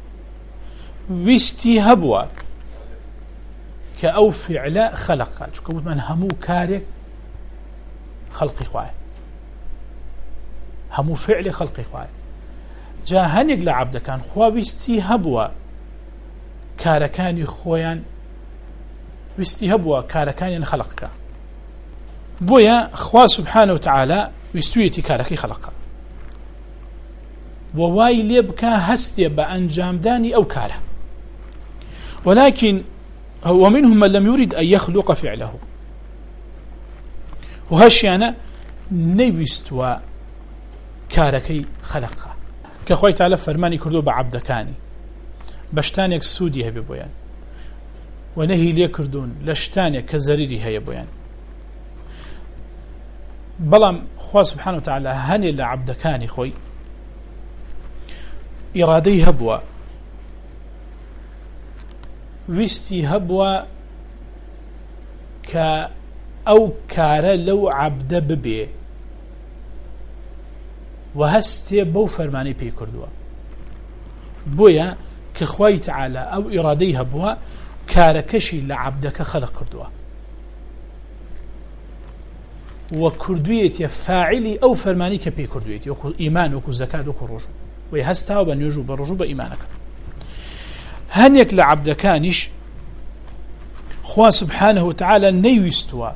ويستي هبوا كأو فعل خلق شكوت من همو كارك خلق خواه همو فعل خلق خواه جا هنيق لعبد كان خوا ويستي هبوا كاركاني خويا ويستي هبوا كاركاني خلقك بويا خوا سبحانه وتعالى ويستويتي كاركي خلقه وواي ليبكا هستي بأنجام داني أو كاره ولكن ومنهم من لم يرد أن يخلق فعله وهشيانا نيوستوا كاركي خلقه كخوي تعالى فرماني كردو بعبد كاني بشتانك سودي هبي بويان ونهي لي كردون لشتانك كزريري هي بويان بلام خوا سبحانه وتعالى هني لعبد كاني خوي إرادي هبوا ويستي هبوا ك أو كار لو عبد ببي وهستي بو فرماني بي كردوا بويا كخوي تعالى أو إرادي هبوا كاركشي لعبدك خلق كردوا وكردويتي فاعلي أو فرماني كبي كردويتي وكو إيمان وكو زكاة وكو رجو ويهستا وبن يجو بالرجو بإيمانك هنيك لعبد كانش خوا سبحانه وتعالى نيوستوا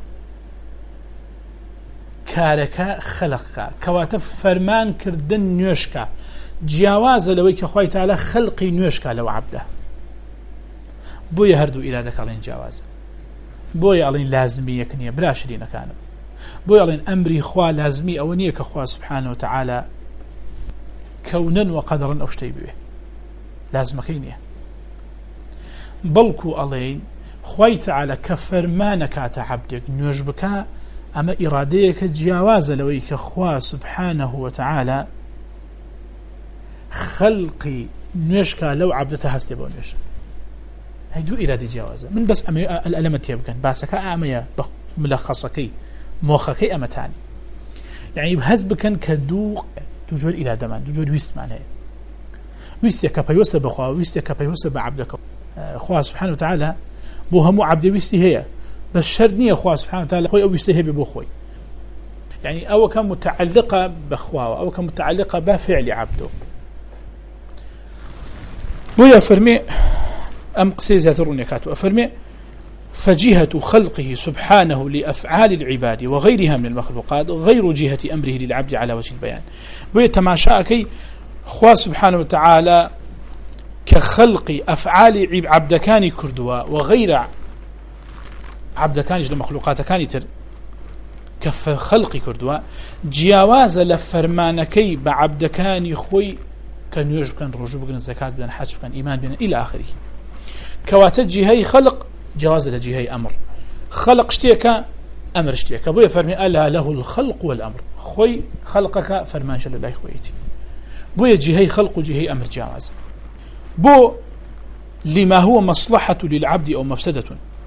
كاركا خلقك كواتف فرمان كردن نيوشكا جياواز لويك خوي تعالى خلقي نيوشكا لو عبده بويا هردو إرادك علين جاواز بويا علين لازمي يكنية براشرين كانوا بويا علين أمري خوا لازمي أو نيك خوا سبحانه وتعالى كونا وقدرا أو شتي بيه لازم كينيه بلكو علين خوي تعالى كفرمانك عبدك نيوشبك أما إراديك جاواز لويك خوا سبحانه وتعالى خلقي نيوشكا لو عبدته هستي بو نيوش هاي دو إرادي جاوازة من بس أمي الألمة يبقى باسكا أمي ملخصكي موخكي أما تاني يعني بهز بكن كدو توجور إلى دمان توجور ويست معناه ويستك بيوسى بخوا ويستك بيوسى بعبدك خواه سبحانه وتعالى بو همو عبد ويستي هي بس شرني خواه سبحانه وتعالى خوي أو ويستي هي ببو خوي يعني أو كان متعلقة بخواه أو كان متعلقة بفعل عبده بويا فرمي أم قسيزات الرنيكات وأفرمي فجهة خلقه سبحانه لأفعال العباد وغيرها من المخلوقات غير جهة أمره للعبد على وجه البيان بويا تماشاء كي خواه سبحانه وتعالى كخلق أفعال عبدكان كردوا وغير عبدكان لمخلوقات كان تر كخلق كردوا جياواز لفرمانكي بعبدكان خوي كان يجب كان رجوع بكن الزكاة بكن حج بكن إيمان بكن إلى آخره كواتج جهي خلق جواز لجهي أمر خلق اشتيك أمر اشتيك أبويا فرمي ألا له الخلق والأمر خوي خلقك فرمان شل الله خويتي بويا جهي خلق وجهي أمر جواز بو لما هو مصلحة للعبد أو مفسدة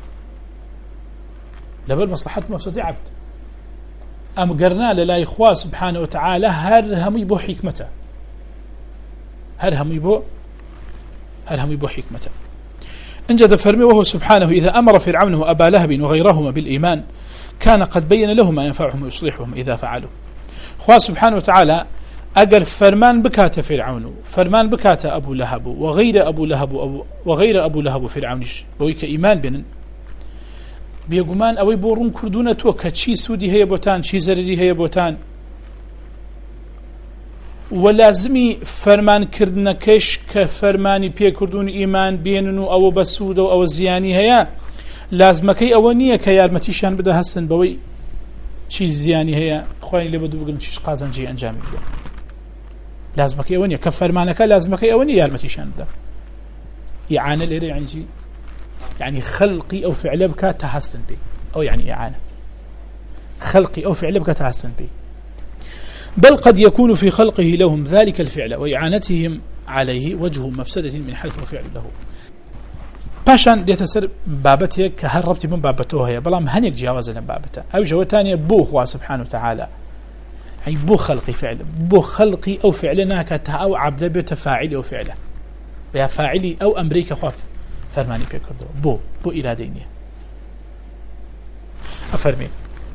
لبل مصلحة مفسدة عبد أم قرنا لله إخوة سبحانه وتعالى هر هم يبو حكمته هر هم يبو هر هم يبو حكمته انجد فرمي وهو سبحانه إذا أمر فرعون وأبا لهب وغيرهما بالإيمان كان قد بين لهم ما ينفعهم ويصلحهم إذا فعلوا إخوة سبحانه وتعالى أجر فرمان بكات فرعون فرمان بكات أبو لهب وغير أبو لهب أبو وغير أبو لهب فرعونش بويك إيمان بينن بيقومان أو يبورون كردونة وكتشي سودي هي بوتان شي زرري هي بوتان ولازمي فرمان كردنكش كفرماني بي كردون إيمان بيننو أو بسود أو الزياني هيا لازمكي أولنية كيارمتيشان بدا هستن بوي شي زياني هيا خواني اللي بدو بقلن شيش قازن جي أنجامي بدا لازمكي أولنية كفرمانك لازمكي أولنية يارمتيشان بدا إعانة ليري يعني جي يعني خلقي أو فعل بك تحسن بي أو يعني إعانة خلقي أو فعل بك تحسن بي بل قد يكون في خلقه لهم ذلك الفعل وإعانتهم عليه وجه مفسدة من حيث فعل له باشان ديتسر بابته كهربتي من بابته هي بلام هنيك جواز لنا بابته أو جوة تانية بو خواه سبحانه وتعالى يعني بو خلقي فعل بو خلقي أو فعلنا كتها أو عبد بتفاعل أو فعله بها فاعلي أو أمريكا خاف فرماني بيكردو بو بو إرادينية أفرمي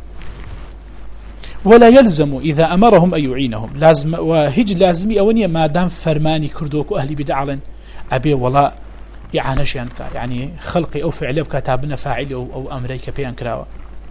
ولا يلزم إذا أمرهم أن يعينهم لازم وهج لازمي أونية ما دام فرماني كردوك أهلي بدعلا أبي ولا يعانش ينكا يعني خلقي أو فعلي بكتابنا فاعلي أو, أو أمريكا بيان كراوة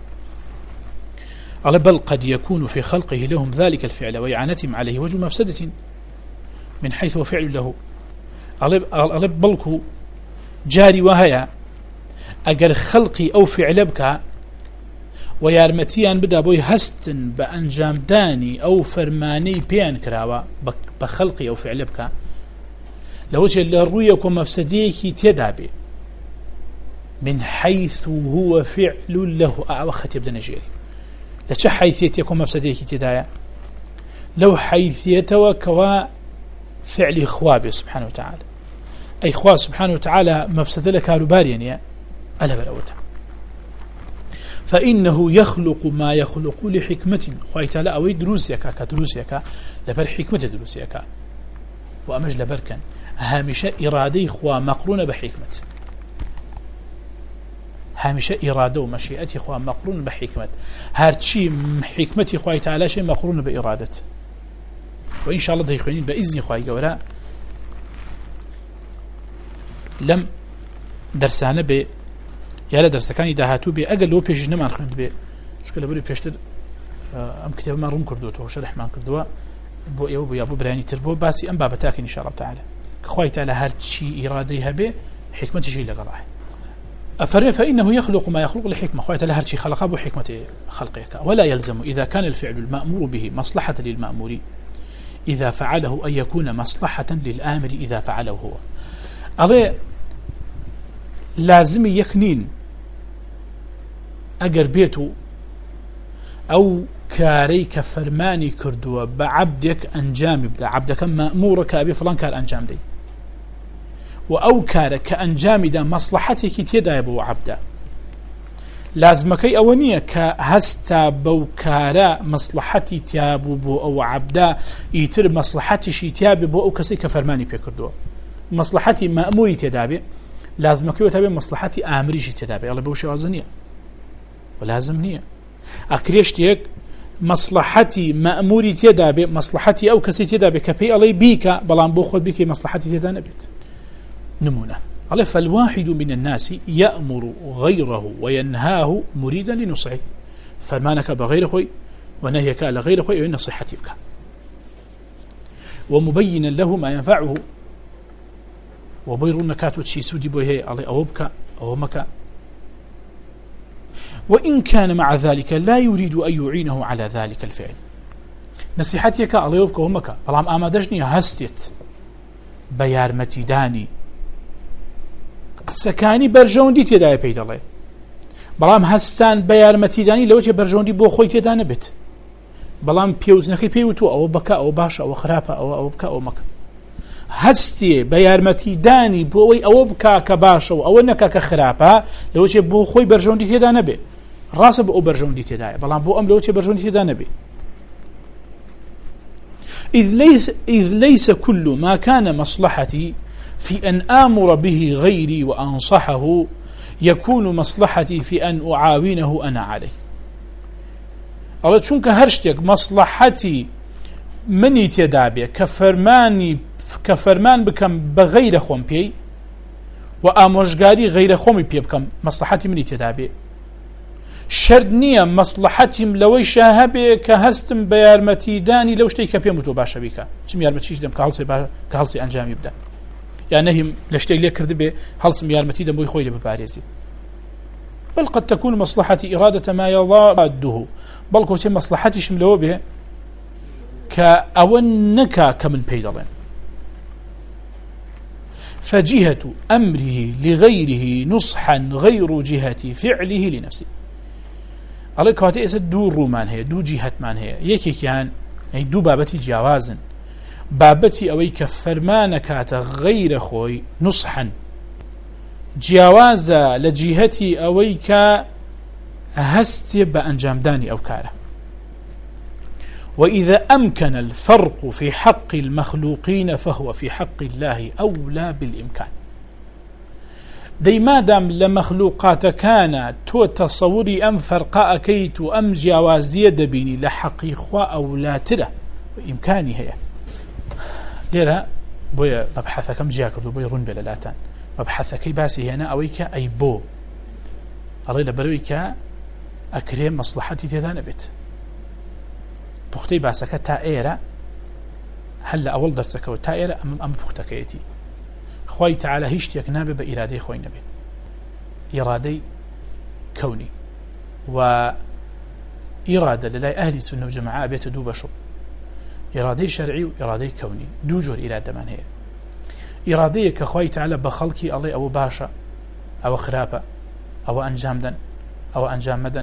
على بل قد يكون في خلقه لهم ذلك الفعل وإعانتهم عليه وجه مفسدة من حيث وفعل له على بلكو جاري وهيا أجر خلقي أو فعل بك ويارمتيان بدا بوي هستن بأنجام داني أو فرماني بيان كراوة بخلقي أو فعل بك لوجه اللي رويكم مفسديك تدابي من حيث هو فعل له أعوخت يبدأ نجيري لش حيثيت يكون مفسديك تدايا لو حيثيته كوا فعل إخوابه سبحانه وتعالى أي إخوة سبحانه وتعالى مفسد لك هالباريا ألا بلوته فإنه يخلق ما يخلق لحكمة خويت لا أو دروسيك كدروسيك لبر حكمة دروسيك وأمج لبركن هامشة إرادة إخوة مقرونة بحكمة هامشة إرادة ومشيئة إخوة مقرونة بحكمة هارتشي حكمة إخوة تعالى شيء مقرونة بإرادة وإن شاء الله دقيقين بإذن إخوة جورا لم درسانه به يالا درسكاني داهاتو به اقل لو بيج نمان خوند به شكل بوري بيشتر ام كتاب ما روم كردوتو شرح ما كردوا بو يو بو يابو براني تربو باسي ام بابتاك ان شاء الله تعالى كخوي تعالى هرشي اراديها به حكمتي شي لقراء افر فانه يخلق ما يخلق لحكمه خوي تعالى هرشي خلقه بو حكمته خلقك ولا يلزم اذا كان الفعل المأمور به مصلحة للمأمور اذا فعله ان يكون مصلحة للآمر اذا فعله هو أضي لازم يكنين أجر بيته أو كاريك فرماني كردوا بعبدك أنجام يبدأ عبدك مأمورك أبي فلان كار أنجام دي وأو كارك أنجام دا مصلحتك تيدا يبو عبدا لازمەکەی ئەوە نییە کە هەستا بەو کارە مەسلحەتی تیابوو بۆ ئەو عەبدا ئیتر مەسلحەتیشی تیابێ بۆ ئەو کەسەی کە فەرمانی پێکردووە مەسلحەتی مەئموری تێدا بێ لازمەکەی تابێ مەسلحەتی ئامریشی تێدا بێ ئەڵێ بەو شێوازە نییە و لازم نییە ئەکرێ شتێک مەسلحەتی مەئموری تێدا بێ مەسلحەتی ئەو کەسی تێدا بێ کە پێی ئەڵێ بیکە بەڵام بۆ خۆت بیکەی مەسلحەتی تێدا نەبێت نمونە على فالواحد من الناس يأمر غيره وينهاه مريدا لنصحه فرمانك بغير خوي ونهيك على غير خوي وإن صحتي بك ومبينا له ما ينفعه وبير النكات وشي سودي بوهي علي أوبك أو مك وإن كان مع ذلك لا يريد أن يعينه على ذلك الفعل نصيحتك علي أوبك ومك بلام آمادجني هستيت بيارمتي داني قسەکانی بەرژەوەندی تێدایە پێی دەڵێ بەڵام هەستان بە یارمەتیدانی لەوەی بەرژەوەندی بۆ خۆی تێدا نەبێت بەڵام پێوزنەکەی پێی وتووە ئەوە بکە ئەوە باشە ئەوە خراپە ئەوە ئەوە بکە ئەوە مەکە هەستێ بە یارمەتیدانی بۆ ئەوەی ئەوە بکە کە باشە و ئەوە نەکە کە خراپە لەوەی بۆ خۆی بەرژەوەندی تێدا نەبێ ڕاستە بۆ ئەو بەرژەوەندی تێدایە بەڵام بۆ ئەم لەوەی بەرژەوەندی تێدا نەبێ إذ ليس, إذ ليس كل ما كان مصلحتي في أن آمر به غيري وأنصحه يكون مصلحتي في أن أعاونه أنا عليه الله چونك هرشتك مصلحتي مني تدابي كفرماني كفرمان بكم بغير خوم بي وآموشگاري غير خومي بي بكم مصلحتي مني تدابي شرد نییە مەسلحەتیم لەوەی شاهەبێ کە هەستم بە یارمەتیدانی لەو شتێک کە پێم وتۆ باشە بیکە چم یارمەتیش دەم کە هەڵسێ کە هەڵسی ئەنجامی بدە یا نەهیم لە شتێک لێ کرد بێ هەڵسم یارمەتی دەم بۆی خۆی لێ بپارێزی بل قد تكون مصلحتي إرادة ما يضاده بل كوسي مصلحتي شملوا به كأونك كمن بيدلين فجهة أمره لغيره نصحا غير جهة فعله لنفسه الله كاتي اسد دو رومان هي دو جهة من هي يكي كان يعني دو بابتي جوازن بابتي أويك فرمانك غير خوي نصحا جیاوازە لە جیهەتی ئەوەی کە هەستێ بە ئەنجامدانی ئەو کارە وإذا أمكن الفرق في حق المخلوقين فهو في حق الله أولى بالإمكان دەی دام لە مەخلوقاتەکانە تۆ تەسەووری ئەم فەرقە ئەکەیت و ئەم جیاوازیە دەبینی لە حەقی خوا ئەولاترە ئیمکانی هەیە لێرە بۆیە مەبحەثەکەم جیا کردو بۆی ڕوون بێ لە لاتان مبحثەکەی باسی هێنا ئەوەی کە ئەی بۆ ئەڵێ لەبەرەوەی کە ئەکرێ مەسلحەتی تێدا نەبێت پوختەی باسەکە تا ئێرە هەل لە ئەوڵ دەرسەکەەوە تا ئێرە ئەم ئەم پوختەکەیەتی خوای تەعالە هیچ شتێک نابێ بە ئیرادەی خۆی نەبێت ئیرادەی کەونی و ئیرادە لە لای ئەهلی سونە و جەماعە بێتە دوو بەشۆ ئیرادەی شەرعی و ئیرادەی کەونی دوو جۆر ئیرادەمان هەیە ئیرادەیە کە خوای تەعالە بە خەڵکی ئەڵێ ئەوە باشە ئەوە خراپە ئەوە ئەنجام دەن ئەوە ئەنجام مەدەن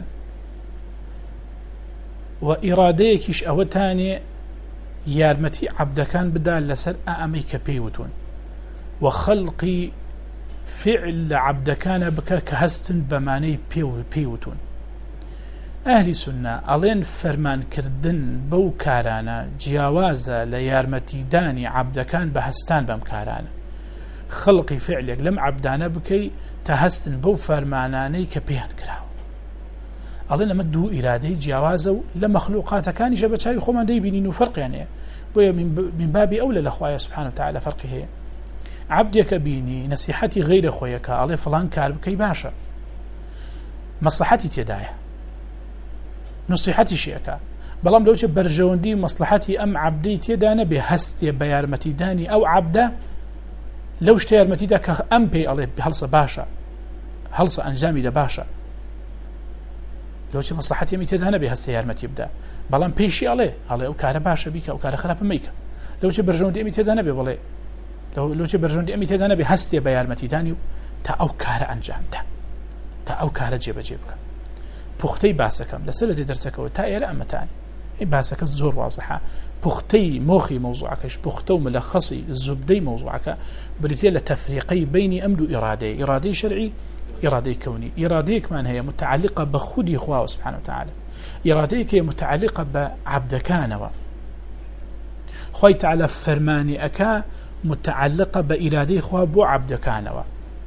و ئیرادەیەکیش ئەوە تانێ یارمەتی عەبدەکان بدا لەسەر ئەمەی کە پێی وتون و خەڵقی فعل لە عەبدەکانە بکە کە هەستن بەمانەی پێی وتون ئەهلی سونە ئەڵێن فەرمانکردن بەو کارانە جیاوازە لە یارمەتیدانی عەبدەکان بە هەستان بەم کارانە خەڵقی فعلێک لەم عەبدانە بکەی تا هەستن بەو فەرمانانەی کە پێیان کراوە ئەڵێن ئەمە دوو ئیرادەی جیاوازە و لە مەخلوقاتەکانیشە بە چاوی خۆمان دەیبینین و فەرقیان هەیە بۆیە من بابی ئەولە لە خوایە سوبحانە وتەعالە فەرقی هەیە عەبدێکە بینی نەسیحەتی غەیرە خۆیەکە ئەڵێ فڵان کار بکەی باشە مەسلحەتی تێدایە نصيحتي شيئك بلام لو برجوندي مصلحتي أم عبدي تيدا نبي هستي بيارمتي داني أو عبده لو اشتي يارمتي دا كأم بي عليه بهلصة باشا هلصة أنجامي دا باشا لو شي مصلحتي مي تيدا نبي هستي يارمتي بدا بلام بيشي عليه عليه أو كار باشا بيك أو كار خراب ميك لو شي برجوندي أمي تيدا نبي والله لو لو شي برجوندي أمي تيدا نبي هستي بيارمتي داني تا أو كار أنجام دا تا أو كار جيب جيبك پوختەی باسەکەم لەسەر لە دەرسەکەەوە تا ئێرە ئەمەتانی ئەی باسەکە زۆر وازەحە پوختەی مۆخی مەوزوعەکەش پوختە و ملەخەسی زوبدەی مەوزوعەکە بریتێ لە تەفریقەی بینی ئەم دوو ئیرادەیە ئیرادەی شەرعی إرادة كوني إراديك من هي متعلقة بخودي خواه سبحانه وتعالى إراديك هي متعلقة بعبد كانوا خوي تعالى فرماني أكا متعلقة بإرادة خواه بو عبد كانوا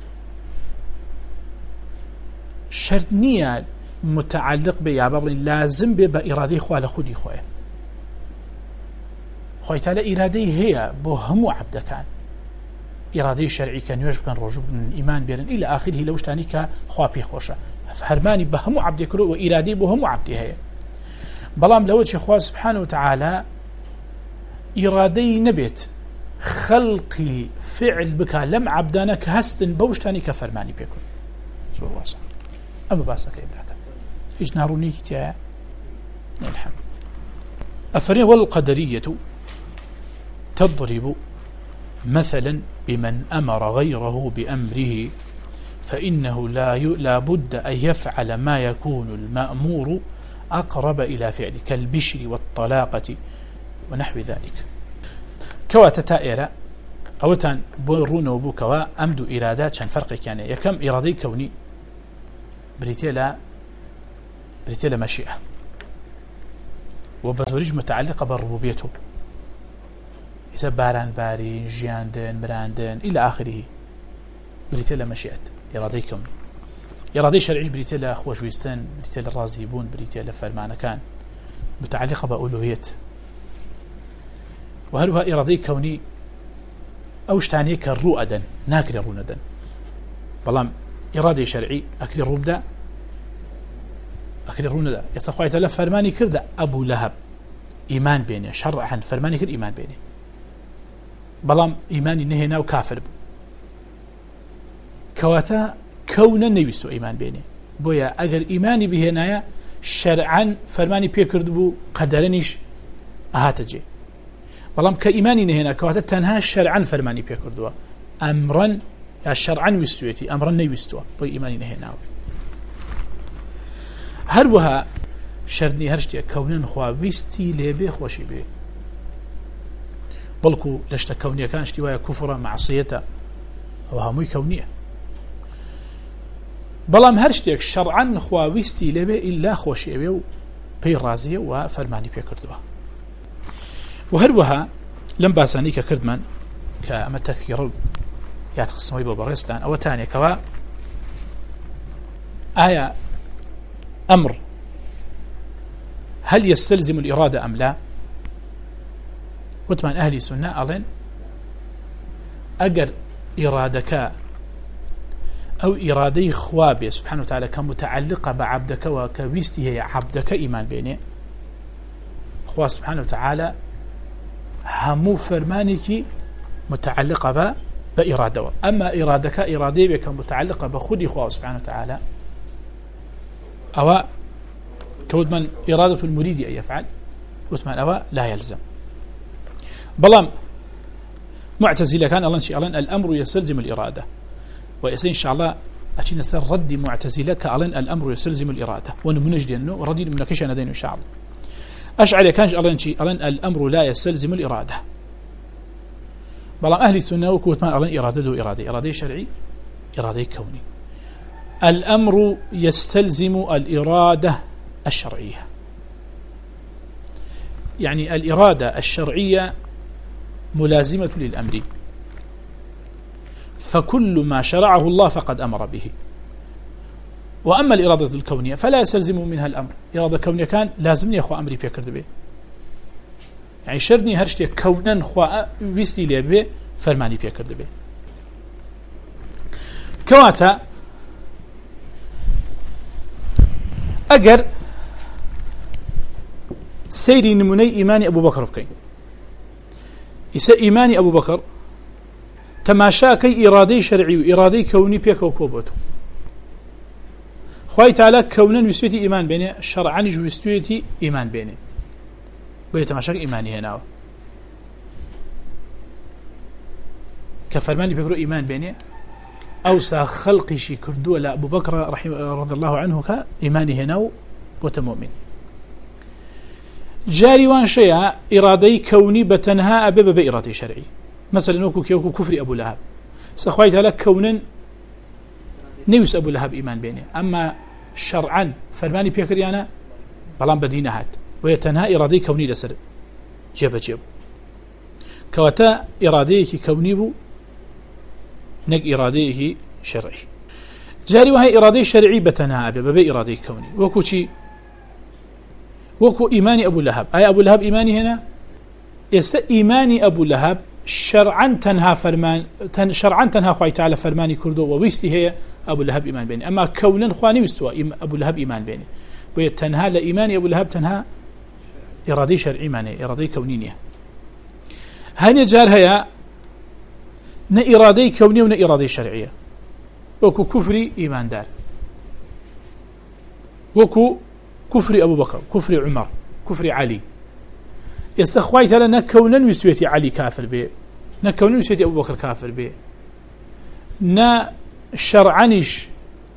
شرط نية متعلق بيابا لازم بإرادة خواه لخودي خواه خوي تعالى إرادة هي بو همو عبد كان إرادة شرعي كان يوجب كان رجوع من إيمان بيرن إلى آخره لوش تاني كخوابي خوشة فهرماني بهمو عبد كرو وإرادة بهمو عبد هي بلام لوجه خواه سبحانه وتعالى إرادة نبت خلقي فعل بك لم عبدانك هستن بوش تاني كفرماني بيكون سوى واسع أما باسك إبلاك إيش ناروني كتاع الحمد أفرين والقدرية تضرب مثلا بمن أمر غيره بأمره فإنه لا لا بد أن يفعل ما يكون المأمور أقرب إلى فعله كالبشر والطلاقة ونحو ذلك كوا تتائر أو تان برون وبوكوا أمد إرادات شان فرق يعني يكم إرادي كوني بريتيلا بريتيلا مشيئة وبرج متعلقة بالربوبيته إذا باران بارين جياندن براندن إلى آخره بريتيلا مشيئة إرادي كوني إرادي شرعي بريتيلا خوشويستان بريتيلا رازيبون بريتيلا فرمان كان متعلقة بألوهية وهلها إرادي كوني أوش تاني كالرؤدا ناكل روندا بلام إرادي شرعي أكل الربدا أكل الروندا يصفحوا يتلف فرماني كرد أبو لهب إيمان بيني شرعا فرماني كرد إيمان بيني بلام إيماني نهينا وكافر كواتا كونا نيوستو إيمان بيني بويا أجر إيماني بهنايا شرعا فرماني بيكرد بو قدرنيش أهاتجي بلام كإيماني نهينا كواتا تنها شرعا فرماني بيكردوا أمرا يا شرعا وستويتي أمرا نيوستوا بوي إيماني نهينا هروها شرني هرشتي كونا خوا ويستي لبي خوشي بي بلكو لشتا كونية كان اشتوايا كفرة معصية وهموي كونية بلام هرشتيك شرعا خوا ويستي لبي إلا خوشي بي بي رازية وفرماني بيكردوا وهروها لم باساني كردمان كأما تذكير ياتخصمي ببرستان أو تانية كوا آية أمر هل يستلزم الإرادة أم لا وتمان أهلي سنة ألين أجر إرادك أو إرادي خوابي سبحانه وتعالى كمتعلقة بعبدك وكويستي هي عبدك إيمان بيني خواه سبحانه وتعالى همو فرمانك متعلقة بإرادة أما إرادك إرادي بك متعلقة بخدي خواه سبحانه وتعالى أو كود من إرادة المريد أن يفعل وثمان أو لا يلزم بلام معتزلة كان الله شيء الأمر يستلزم الإرادة ويسين إن شاء الله أشينا سر رد معتزلة كألن الأمر يستلزم الإرادة ونمنجد أنه ردي من كشنا دين إن شاء الله أشعر كانش ألن شيء ألن الأمر لا يستلزم الإرادة بلام أهل السنة وكوت ما ألن إرادة إرادة إرادة شرعي إرادة كوني الأمر يستلزم الإرادة الشرعية يعني الإرادة الشرعية ملازمة للأمر فكل ما شرعه الله فقد أمر به وأما الإرادة الكونية فلا يستلزم منها الأمر إرادة كونية كان لازمني أخوة أمري بيكرد به يعني شرني هرشتي كونا أخوة ويستي لي به فرماني بيكرد به كواتا أجر سيري نموني إيماني أبو بكر بكين إسا إيماني أبو بكر تماشاكي إرادي شرعي وإرادي كوني بيك وكوبوتو خواهي تعالى كونا ويسويتي إيمان بيني شرعاني ويسويتي إيمان بيني بي تماشاكي إيماني هنا كفرماني بيكرو إيمان بيني أوسى خلقي شي كردو لا أبو بكر رحمه رضي الله عنه كإيماني هنا وتمؤمن جاري وان شيء إرادي كوني بتنها أبب بإرادي شرعي مثلا نوكو كيوكو كفر أبو لهب سخوايت لك كونا نويس أبو لهب إيمان بينه أما شرعا فرماني بيكريانا بلان بدينة هات ويتنهى إرادي كوني لسر جيب جيب كواتا إراديه كوني بو نق إراديه شرعي جاري وهي إرادي شرعي بتنهى ببي إرادي كوني وكو شي وكو إيماني أبو لهب أي أبو لهب إيماني هنا يست إيماني أبو لهب شرعا تنهى فرمان تن شرعا تنهى خوي تعالى فرماني كردو وويستي هي أبو لهب إيمان بيني أما كونا خواني ويستوى أبو لهب إيمان بيني ويتنهى لإيماني أبو لهب تنهى إرادي شرعي إيماني إرادي كونينية هني جار هي ن إرادي كونية ون إرادي شرعية وكو كفري إيمان دار وكو كفري أبو بكر كفري عمر كفري علي يستخويت لنا كونا ويستويتي علي كافر به نا كونا ويستويتي أبو بكر كافر به نا شرعنش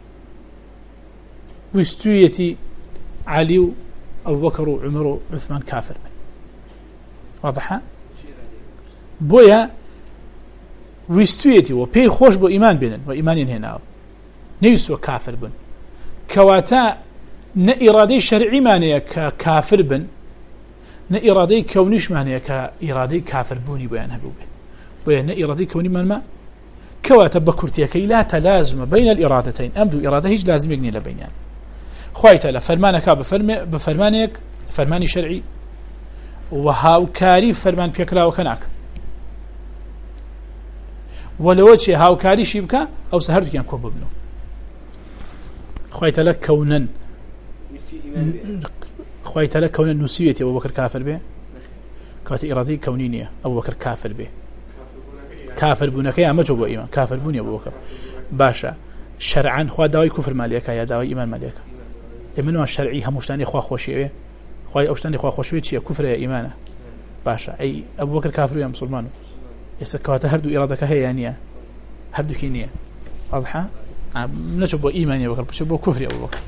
ويستويتي علي أبو بكر وعمر وعثمان كافر به واضحة بويا ويستويتي وبي خوش بو إيمان بينن وإيمانين هنا نيسو كافر بن كواتا نا إرادي شرعي مانيا كافر بن نا إرادي كونيش مانيا كإرادي كافر بوني بيان هبوبه بيان نا إرادي كوني من ما كواتب بكرتيا كي لا تلازم بين الإرادتين أمدو إرادة هيج لازم يقني لبينيان خوايت لا فرمانك بفرم بفرمانك فرماني شرعي وهاو كاري فرمان بيكلا وكناك ولو شيء هاو كاري شيبكا أو سهرت كان كوب ابنه خوايت لك كونا خوايت لك كونا نسيتي أبو بكر كافر به كانت إرادي كونينية أبو بكر كافر به كافر بونك يا مجبو إيمان كافر بوني أبو بكر باشا شرعا خوا داوي كفر ماليك يا داوي إيمان ماليك إيمان الشرعي همشتاني خوا خوشيه خواي أوشتاني خوا خوشيه شيء كفر يا إيمانه باشا أي أبو بكر كافر يا مسلمان يسكوات هردو إرادك هي يعني هردو كينية واضحة نجبو إيمان يا أبو بكر بشبو كفر يا أبو بكر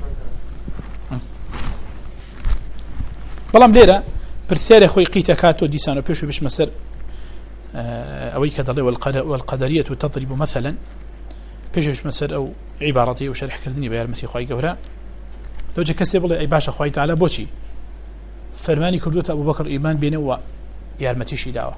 بلام ليرة برسالة خوي قيتا كاتو ديسانو بيشو بيش مسر أو يكدلي والقدرية تضرب مثلا بيش مسر أو عبارتي وشرح كردني بيار مثل خوي قورا لو جا كسي بلي عباشا خوي تعالى بوشي فرماني كردوت أبو بكر إيمان بينه و يارمتيشي داوة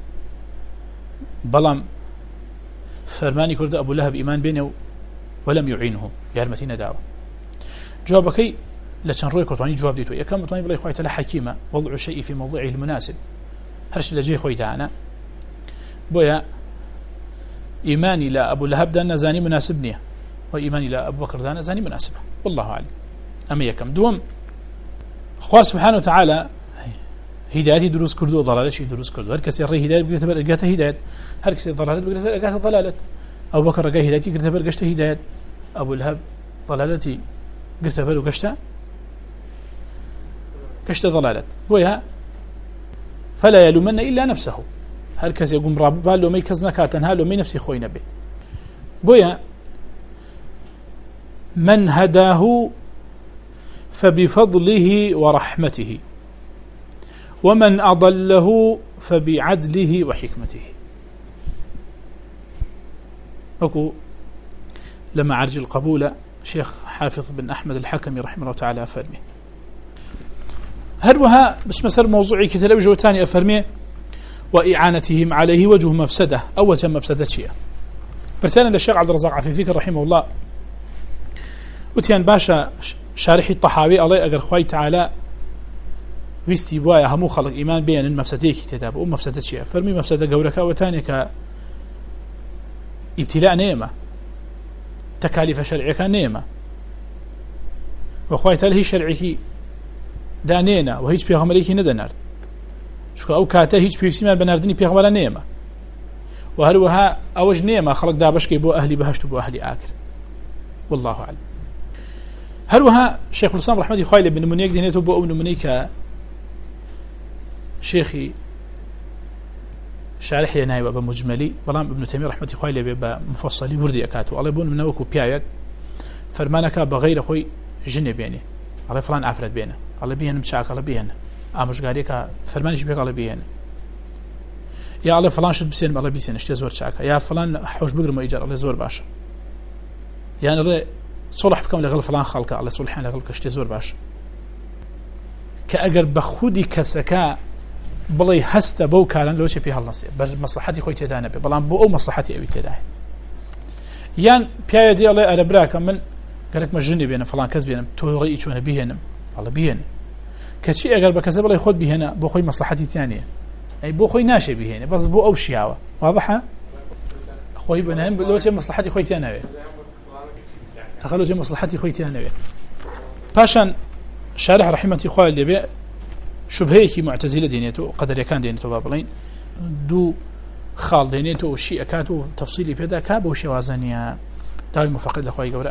بلام فرماني كرد أبو لهب إيمان بينه ولم يعينه يارمتين داوة جوابكي لكن روي كرتواني جواب ديتو يا كم كرتواني بلاي خوي تعالى حكيمة وضع الشيء في موضعه المناسب هرش اللي جاي خوي تعالى بويا إيماني لا أبو لهب دانا زاني مناسبني وإيماني لا أبو بكر دانا زاني مناسبة والله أعلم أما يكم دوم خواه سبحانه وتعالى هدايتي دروس كردو وضلالتي دروس كردو هر كسي الري هداية بقيت برقاته هداية هر كسي ضلالت بقيت برقاته ضلالت أبو بكر رقاه هدايتي قلت برقشته هداية أبو لهب ضلالتي قلت برقشته قشت ضلالت بويا فلا يلومن إلا نفسه هر كسي يقوم راب بالو مي كزنا كاتنها لو مي نفسي خوينا به بويا من هداه فبفضله ورحمته ومن أضله فبعدله وحكمته أكو لما عرج القبول شيخ حافظ بن أحمد الحكمي رحمه الله تعالى أفرمي هروها بس مسألة موضوعي كتلا وجه تاني أفرمي وإعانتهم عليه وجه مفسدة أو وجه مفسدة شيء برسالة للشيخ عبد الرزاق عفيفي رحمه الله وتيان باشا شارحي الطحاوي الله أقر خوي تعالى ويستي بوايا همو خلق إيمان بين المفسدة كتاب أو مفسدة شيء فرمي مفسدة قوركا وتاني كابتلاء نيمة تكاليف شرعية كان نيمة وخوي تعالى هي شرعيكي دانينا وهيج بيغمريكي ندنارد شكو أو كاتا هيج بيغسيمان بناردني بيغمرا نيمة وهروها أوج نيمة خلق دابشكي بو أهلي بهشت بو أهلي آكل والله أعلم هروها شيخ الإسلام رحمة الله خويل بن منيك دينيته بو أو نمنيك شيخي شارح لنا يبقى مجملي بلام ابن تيمية رحمة الله خويل يبقى مفصلي وردي أكاتو الله يبون من وكو بيايك فرمانك بغير خوي جنة بيني الله فلان عفرت بينه الله بيهن مشاك الله بيهن آمش قاريك فرمانيش بيك الله بيهن يا الله فلان شد بسين الله بيسين اشتي زور شاكا يا فلان حوش بقر ما يجار الله زور باشا يعني ري صلح بكم لغل فلان خلق الله صلحان لغل كشتي زور باش كأجر بخودي كسكا بلي هست بو كالن لو شي بها النصيب بس مصلحتي خوي تدانا بلان بو او مصلحتي ابي تداه يان بيا دي الله على براك من قالك مجني بين فلان كذب بين تو رأي شو انا بيهن والله بيهن كشي اجر بكذب الله ياخذ بهنا بو خوي مصلحتي ثانيه اي بو خوي ناشي بهنا بس بو او شياوه واضحه خوي بنهم لو شي مصلحتي خوي ثانيه اخلو شي مصلحتي خوي ثانيه باشان شارح رحمه اخوي اللي بي شبهيك معتزله دينيته قدر كان دينيته بابلين دو خال دينيته شيء اكاتو تفصيلي بدا كابو شي وازنيا دائما فقد اخوي